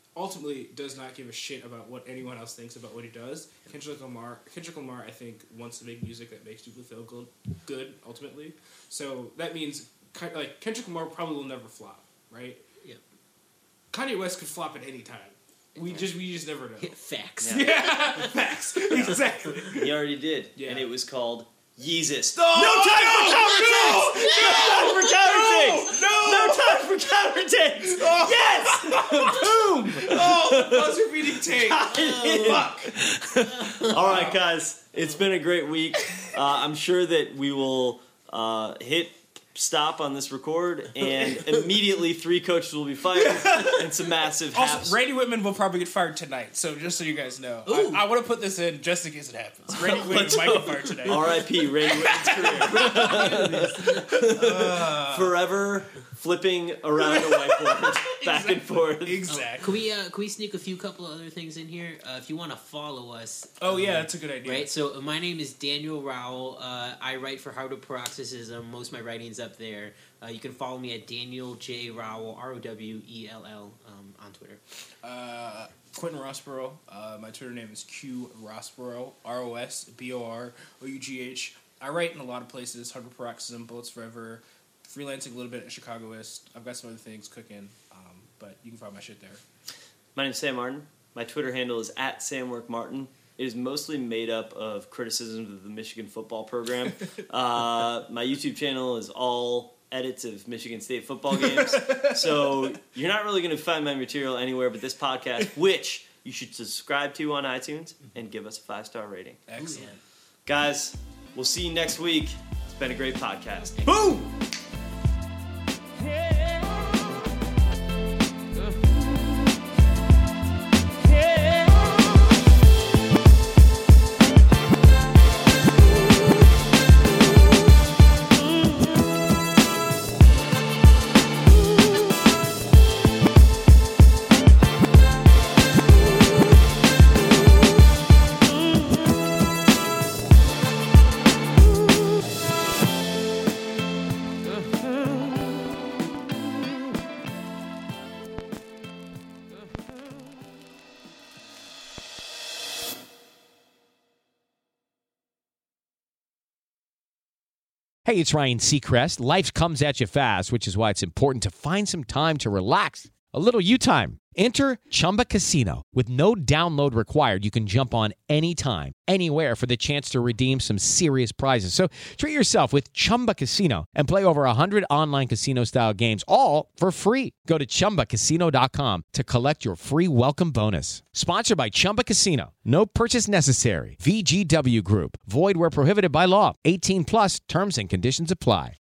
ultimately does not give a shit about what anyone else thinks about what he does. Kendrick Lamar, Kendrick Lamar, I think, wants to make music that makes people feel good, good ultimately. So that means, like, Kendrick Lamar probably will never flop, right? Yeah. Kanye West could flop at any time. We just we just never know. Facts. Yeah. Yeah, facts. Exactly. He already did, Yeah. and it was called Yeezus. No, no time no, for counter no, takes. No, time for counter takes. no, No time for counter takes. Oh. Yes. Boom. Oh, buzzer beating tape. Fuck. All right, guys. It's been a great week. Uh, I'm sure that we will uh, hit stop on this record, and immediately three coaches will be fired, and some massive haps. Also, Randy Whitman will probably get fired tonight, so just so you guys know. I, I want to put this in just in case it happens. Randy Whitman might get fired tonight. R I P Randy Whitman's career. uh, Forever flipping around a whiteboard, back Exactly. and forth. Exactly. Can we uh, can we sneak a few couple of other things in here? Uh, if you want to follow us. Oh, yeah, um, that's a good idea. Right, so uh, my name is Daniel Rowell. Uh, I write for Hardwood Paroxysm. Most of my writing's up there. Uh, you can follow me at Daniel J. Rowell, R O W E L L, um, on Twitter. Uh, Quentin Rossborough. Uh, my Twitter name is Q Rossborough, R O S B O R O U G H. I write in a lot of places, Hardwood Paroxysm, Bullets Forever, freelancing a little bit at Chicagoist. I've got some other things cooking, um, but you can find my shit there. My name's Sam Martin. My Twitter handle is at SamWorkMartin. It is mostly made up of criticisms of the Michigan football program. uh, my YouTube channel is all edits of Michigan State football games. So you're not really going to find my material anywhere but this podcast, which you should subscribe to on iTunes and give us a five-star rating. Excellent. Ooh, Guys, we'll see you next week. It's been a great podcast. Boom! Hey, it's Ryan Seacrest. Life comes at you fast, which is why it's important to find some time to relax. A little you time. Enter Chumba Casino. With no download required, you can jump on anytime, anywhere for the chance to redeem some serious prizes. So treat yourself with Chumba Casino and play over one hundred online casino-style games, all for free. Go to Chumba Casino dot com to collect your free welcome bonus. Sponsored by Chumba Casino. No purchase necessary. V G W Group. Void where prohibited by law. eighteen plus terms and conditions apply.